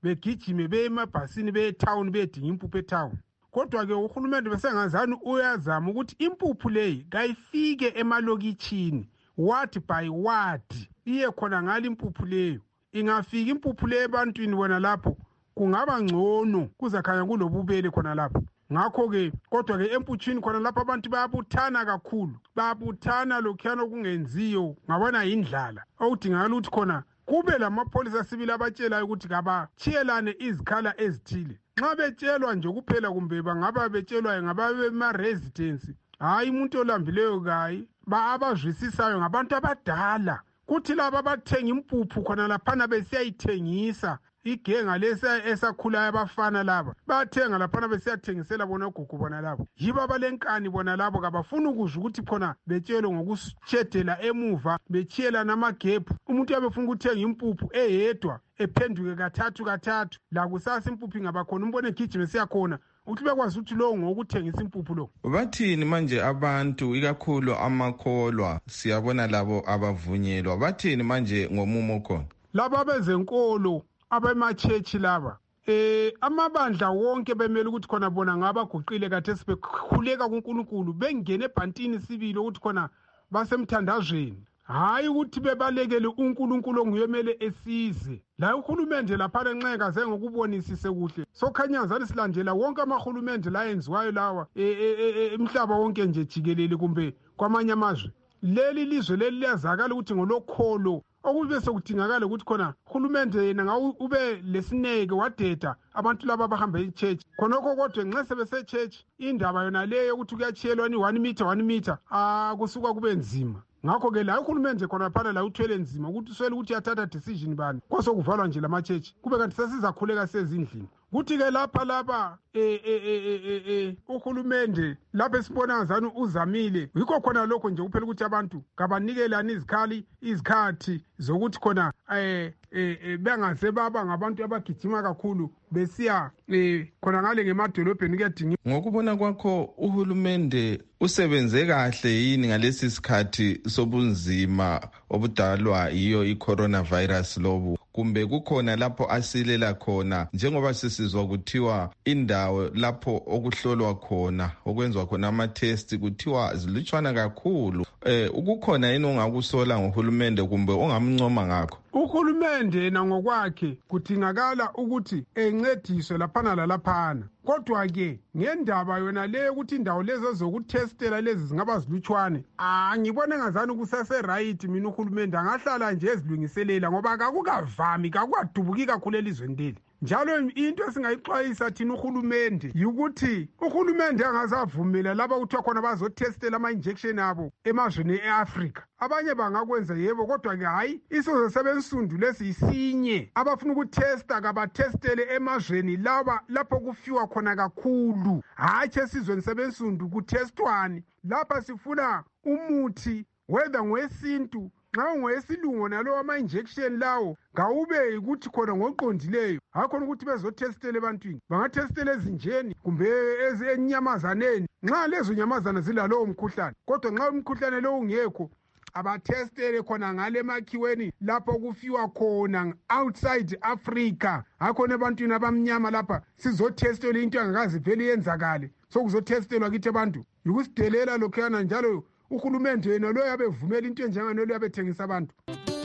begijime beye emabhasini beye etown beyedinga impuphu etown. Kodwa-ke uhulumende besengazani uyazama ukuthi impuphu leyi kayifike emalokitshini ward by ward iye khona ngale impuphu leyo. Ingafika impuphu leyo ebantwini bona lapho kungaba ngcono kuzakhanya kulobubele khona lapho. Ngakho-ke kodwa-ke emputshini khona lapho abantu bayabuthana kakhulu, bayabuthana lokhuyana okungenziyo ngabona yindlala okudingakala ukuthi khona kube lamapholisa sibili abatshelayo ukuthi kabachiyelane izikhala ezithile. Nxa betshelwa nje kuphela kumbe bangaba betshelwa ngabema-residence, hhayi umuntu olambileyo kayi abazwisisayo ngabantu abadala. Kuthi laba abathenga impuphu khona laphana besiyayithengisa, igenga lesa esakhulayo abafana laba bathenga laphana besiyathengisela bona ogogo bona labo yibo abalenkani bona labo kabafuna ukuzwa ukuthi khona betshelwe ngokushedela emuva bechiyela namagebhu. Umuntu uyabefuna ukuthenga impuphu eyedwa ephenduke kathathu kathathu la kusasa impuphu ingaba khona umbone egijime siyakhona ukuthi bekwazi ukuthi lowo ngokuthengisa impuphu lo. Bathini manje abantu ikakhulu amakholwa siyabona labo abavunyelwa bathini manje ngomumo khona? Laba bezenkolo abemachechi laba eh amabandla wonke bemele ukuthi khona bona ngabaguqile kade sibekhuleka kuNkulunkulu bengene ebhantini sibili ukuthi khona basemthandazweni, hayi ukuthi bebalekele uNkulunkulu onguyemele esize. La uhulumende lapha enxeka zengokubonisise kuhle sokhanyaza silandela wonke amahulumende la enziwayo lawa emhlaba wonke nje jikelele kumbe kwamanye amazwe. Leli lizwe leli liyazakala ukuthi ngolokholo okube sekudingakala ukuthi khona uhulumende yena ngawu ube lesineke wadeda abantu laba abahamba e-church khonokho kodwa nxa sebese church indaba yona leyo ukuthi kuyachiyelwa ni one meter one meter ah kusuka kube nzima. Ngakho-ke la uhulumende khona phana la uthwele nzima ukuthi uswele ukuthi yathatha decision bani kwasokuvalwa nje lama-church kube kanti sesizakhuleka sezindlini. Kuthi-ke lapha lapha eh eh eh uhulumende lapha esibona ngazani uzamile yikho khona lokho nje kuphela ukuthi abantu kabanikelani izikhali izikhathi zokuthi khona eh eh bengaze baba ngabantu abagijima kakhulu besiya eh khona ngale ngemadolobheni kuyadinga. Ngokubona kwakho uhulumende usebenze kahle yini ngalesi sikhathi sobunzima obudalwa yiyo i-coronavirus lobu kumbe kukhona lapho asilela khona njengoba sisizwa kuthiwa indawo lapho okuhlolwa khona okwenzwa khona ama-test kuthiwa zilutshwana kakhulu eh ukukhona yini ongakusola ngohulumende kumbe ongamncoma ngakho? Uhulumende na ngokwakhe kudingakala ukuthi encediswe laphana lalaphana, kodwa-ke ngendaba yona leyo ukuthi indawo lezo zokuthestela lezi zingaba zilutshwane angibone ngazani kusase-right. Mina uhulumende angahlala nje ezilungiselela ngoba kakukavami kakukadubuki kakhulu elizweni leli. Njalo into esingayixwayisa thina uhulumende yikuthi uhulumende angazavumela laba kuthiwa khona bazothestela ama-injection abo emazweni e-Afrika. Abanye bangakwenza yebo, kodwa-ke hhayi isizwe sebensundu lesi isinye abafuna ukuthesta kabathestele emazweni laba lapho kufiwa khona kakhulu, hhayi esizweni sebensundu kuthestwane. Lapha sifuna umuthi whether ngowesintu nxa ungowesilungu nalowo ama-injection lawo ngawube ukuthi khona ngoqondileyo, hayi khona ukuthi bezothestele ebantwini. Bangathestele ezinjeni kumbe enyamazaneni nxa lezo nyamazana zilalowo mkhuhlane, kodwa nxa umkhuhlane lowo ungekho abathestele khona ngale emakhiweni lapho kufiwa khona outside Africa. Hayi khona ebantwini abamnyama lapha sizothestela into engakazi vele yenzakale sokuzothestelwa kithi abantu yikusidelela lokhuyana. Njalo uhulumende yena lo yabevumela into enjengano lo yabethengisa abantu.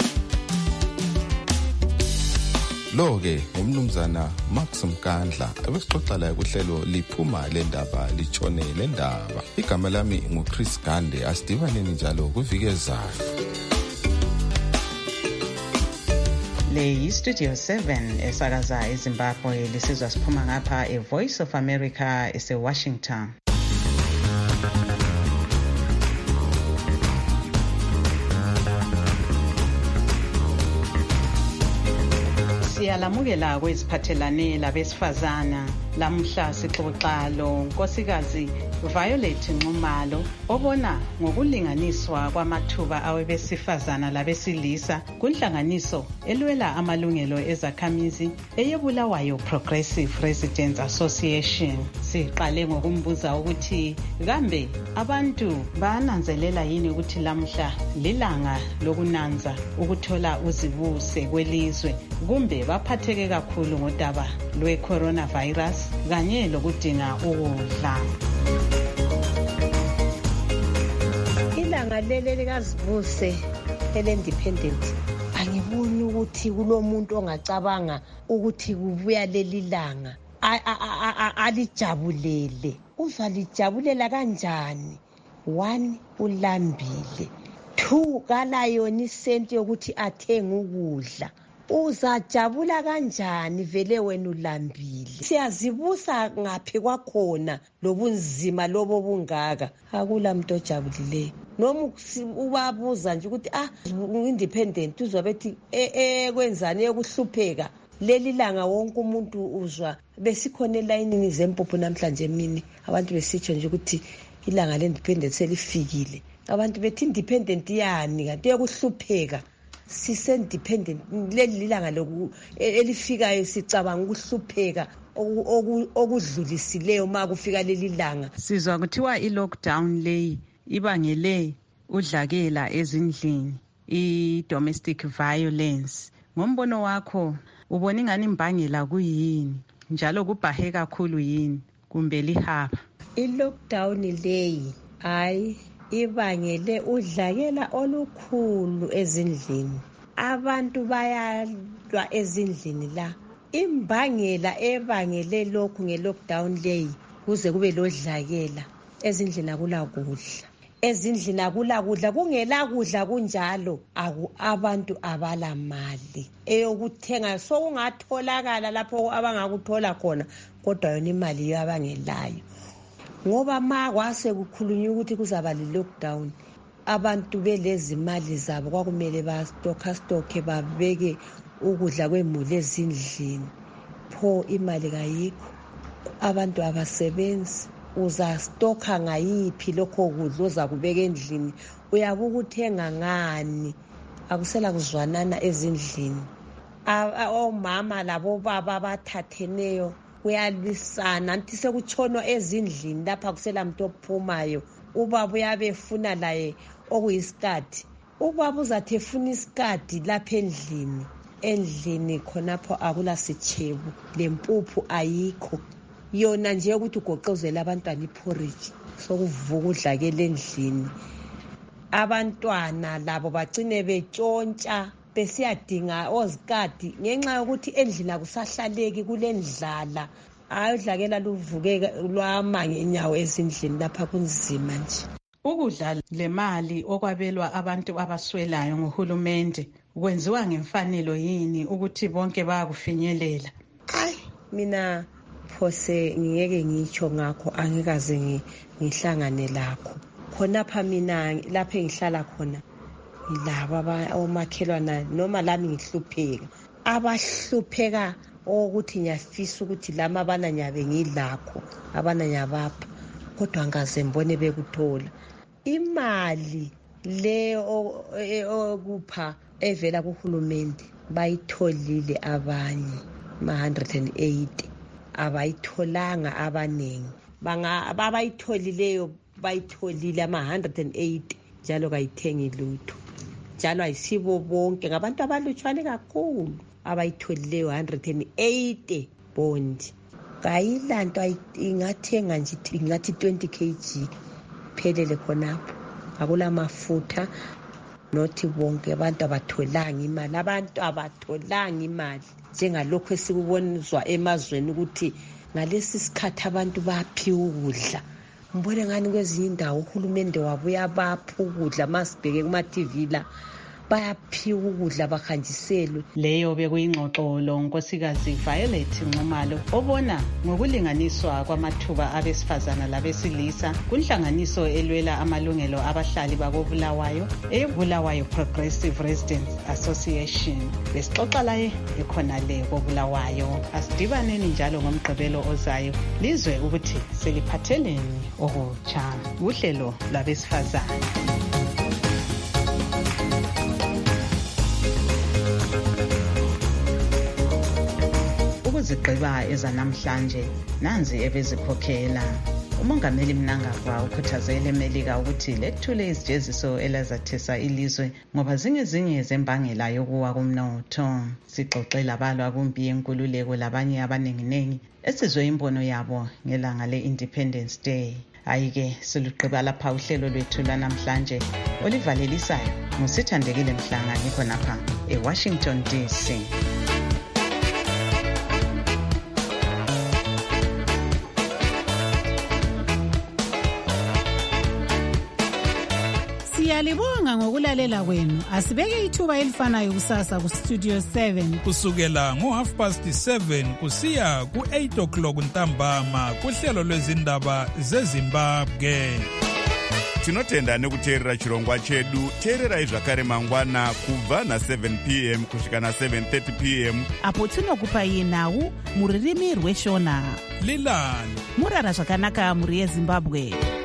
Lo-ke umnumzana Max Mkandla ebesixoxa laye kuhlelo liphuma le ndaba litshone le ndaba. Igama lami nguChris Gande, asidibaneni njalo kuviki ezayo. Le yi-Studio seven esakaza eZimbabwe lisizwa siphuma ngapha e-Voice of America ese-Washington. Siyalamukela kweziphathelane labesifazana Lamhla sixoxa lo Nkosikazi Violet Nxumalo obona ngokulinganiswa kwamathuba awebesifazana labesilisa kunhlanganiso elwela amalungelo ezakhamizi eyebulawayo Progressive Residents Association. Siqale ngokumbuza ukuthi kambe abantu bananzelela yini ukuthi lamhla lilanga lokunanza ukuthola uzibuse kwelizwe kumbe baphatheke kakhulu ngodaba lwe coronavirus kanye lokudinga ukudla. Ilanga leli likazibuse ele-independent angiboni ukuthi kulomuntu ongacabanga ukuthi kubuya leli langa alijabulele. Uzalijabulela kanjani? One, ulambile. Two, kalayona isenti yokuthi athenge ukudla. Uzajabula kanjani vele wena ulambile? Siyazibusa ngaphi kwakhona lobunzima lobo bungaka. Akula muntu ojabulileyo. Noma ubabuza nje ukuthi ah independent uzobethi eh kwenzani yokuhlupheka. Leli langa wonke umuntu uzwa besikhona elayinini zempuphu namhlanje emini abantu besitsho nje ukuthi ilanga le-independent selifikile. Abantu bethi independent yani kanti yokuhlupheka. Sise-independent leli lilanga loku elifikayo sicabanga ukuhlupheka okudlulisileyo uma kufika leli langa. Sizwa kuthiwa i-lockdown leyi ibangele udlakela ezindlini, i-domestic violence. Ngombono wakho ubona ingani imbangela kuyini njalo kubhahe kakhulu yini kumbe lihaba? I-lockdown leyi hayi ibangele udlakela olukhulu ezindlini. Abantu bayalwa ezindlini la. Imbangela ebangele lokhu nge-lockdown leyi kuze kube lodlakela. Ezindlini akula kudla. Ezindlini akula kudla, kungela kudla kunjalo abantu abala mali eyokuthenga. So kungatholakala lapho abangakuthola khona kodwa yona imali yabangelayo. Ngoba ma kwase kukhulunywa ukuthi kuzaba le-lockdown, abantu belezi mali zabo kwakumele bastokha stokhe babeke ukudla kwemuli ezindlini. Pho imali kayikho, abantu abasebenzi. Uzastokha ngayiphi lokho kudla oza kubeka endlini? Uyabuka uthenga ngani? Akusela kuzwanana ezindlini. Omama labo baba abathatheneyo kuyalisana, anti sekutshonwa ezindlini lapha kusela muntu ophumayo. Ubaba uyabefuna laye okuyisikadi. Ubaba uzathi efuna isikadi lapha endlini. Endlini khonapho akula sitshebo, lempuphu ayikho. Yona nje ukuthi ugoqozela abantwana iporridge sokuvuka udlakela endlini. Abantwana labo bagcine betshontsha besiyadinga ozikadi ngenxa yokuthi endlini akusahlaleki kulendlala. Ayodlakela luvukeka lwama ngenyawo ezindlini lapha kunzima nje. Ukudla lemali okwabelwa abantu abaswelayo ngohulumende kwenziwa ngemfanelo yini ukuthi bonke bayakufinyelela? Hayi mina phose ngiyeke ngitsho ngakho, angikaze ngihlangane lakho. Khonapha mina lapho engihlala khona ngilaba omakhelwana noma lami ngihlupheka. Abahlupheka ukuthi ngiyafisa ukuthi lama abana nyabe ngilakho, abana nyabapha kodwa ngaze mbone bekuthola. Imali le okupha evela kuhulumende bayitholile abanye ma one hundred eighty. Abayitholanga abaningi. Banga abayitholileyo bayitholile ama one hundred eighty njalo kayithengi lutho. Njalo ayisibo bonke ngabantu abalutshwane kakhulu abayitholileyo one hundred eighty bond. Kayilanto ingathenga nje ingathi twenty kilograms phelele khonapho. Akula mafutha nothi bonke abantu abatholanga imali. Abantu abatholanga imali njengalokho esikubonizwa emazweni ukuthi ngalesi sikhathi abantu baphiwa ukudla. Mbone ngani kwezinye indawo uhulumende wabuya bapha ukudla masibheke kuma-T V la bayaphiwa ukudla bahanjiselwe. Leyo bekuyingxoxo lo nkosikazi Violet Nxumalo obona ngokulinganiswa kwamathuba abesifazana labesilisa kunhlanganiso elwela amalungelo abahlali bakobulawayo eBulawayo Progressive Residents Association. Besixoxa laye ekhona le kobulawayo. Asidibaneni njalo ngomgqibelo ozayo lizwe ukuthi seliphatheleni okutsha uhlelo labesifazana. Ukuzigqiba ezanamhlanje nanzi ebezikhokhela. Umongameli Mnangagwa ukhuthazele eMelika ukuthi lethule izijeziso elazathesa ilizwe ngoba zinge zinye zembangela yokuwa komnotho. Sixoxela abalwa kumpi yenkululeko labanye abaninginengi esizwe imbono yabo ngelanga le-Independence Day. Ayike siluqhiba lapha uhlelo lwethu lanamhlanje olivalelisayo ngusithandekile Mhlanga ngikho napha eWashington D C. Siyalibonga ngokulalela kwenu. Asibeke ithuba elifanayo kusasa ku Studio seven kusukela ngo half past seven kusiya ku eight o'clock ntambama kuhlelo lwezindaba zeZimbabwe. Tinotenda nekuteerera chirongwa chedu. Teererai zvakare mangwana kubva na seven p m kusvika na seven thirty p m apo tinokupai nhau muririmi rweshona. Lilani murara zvakanaka muri yeZimbabwe.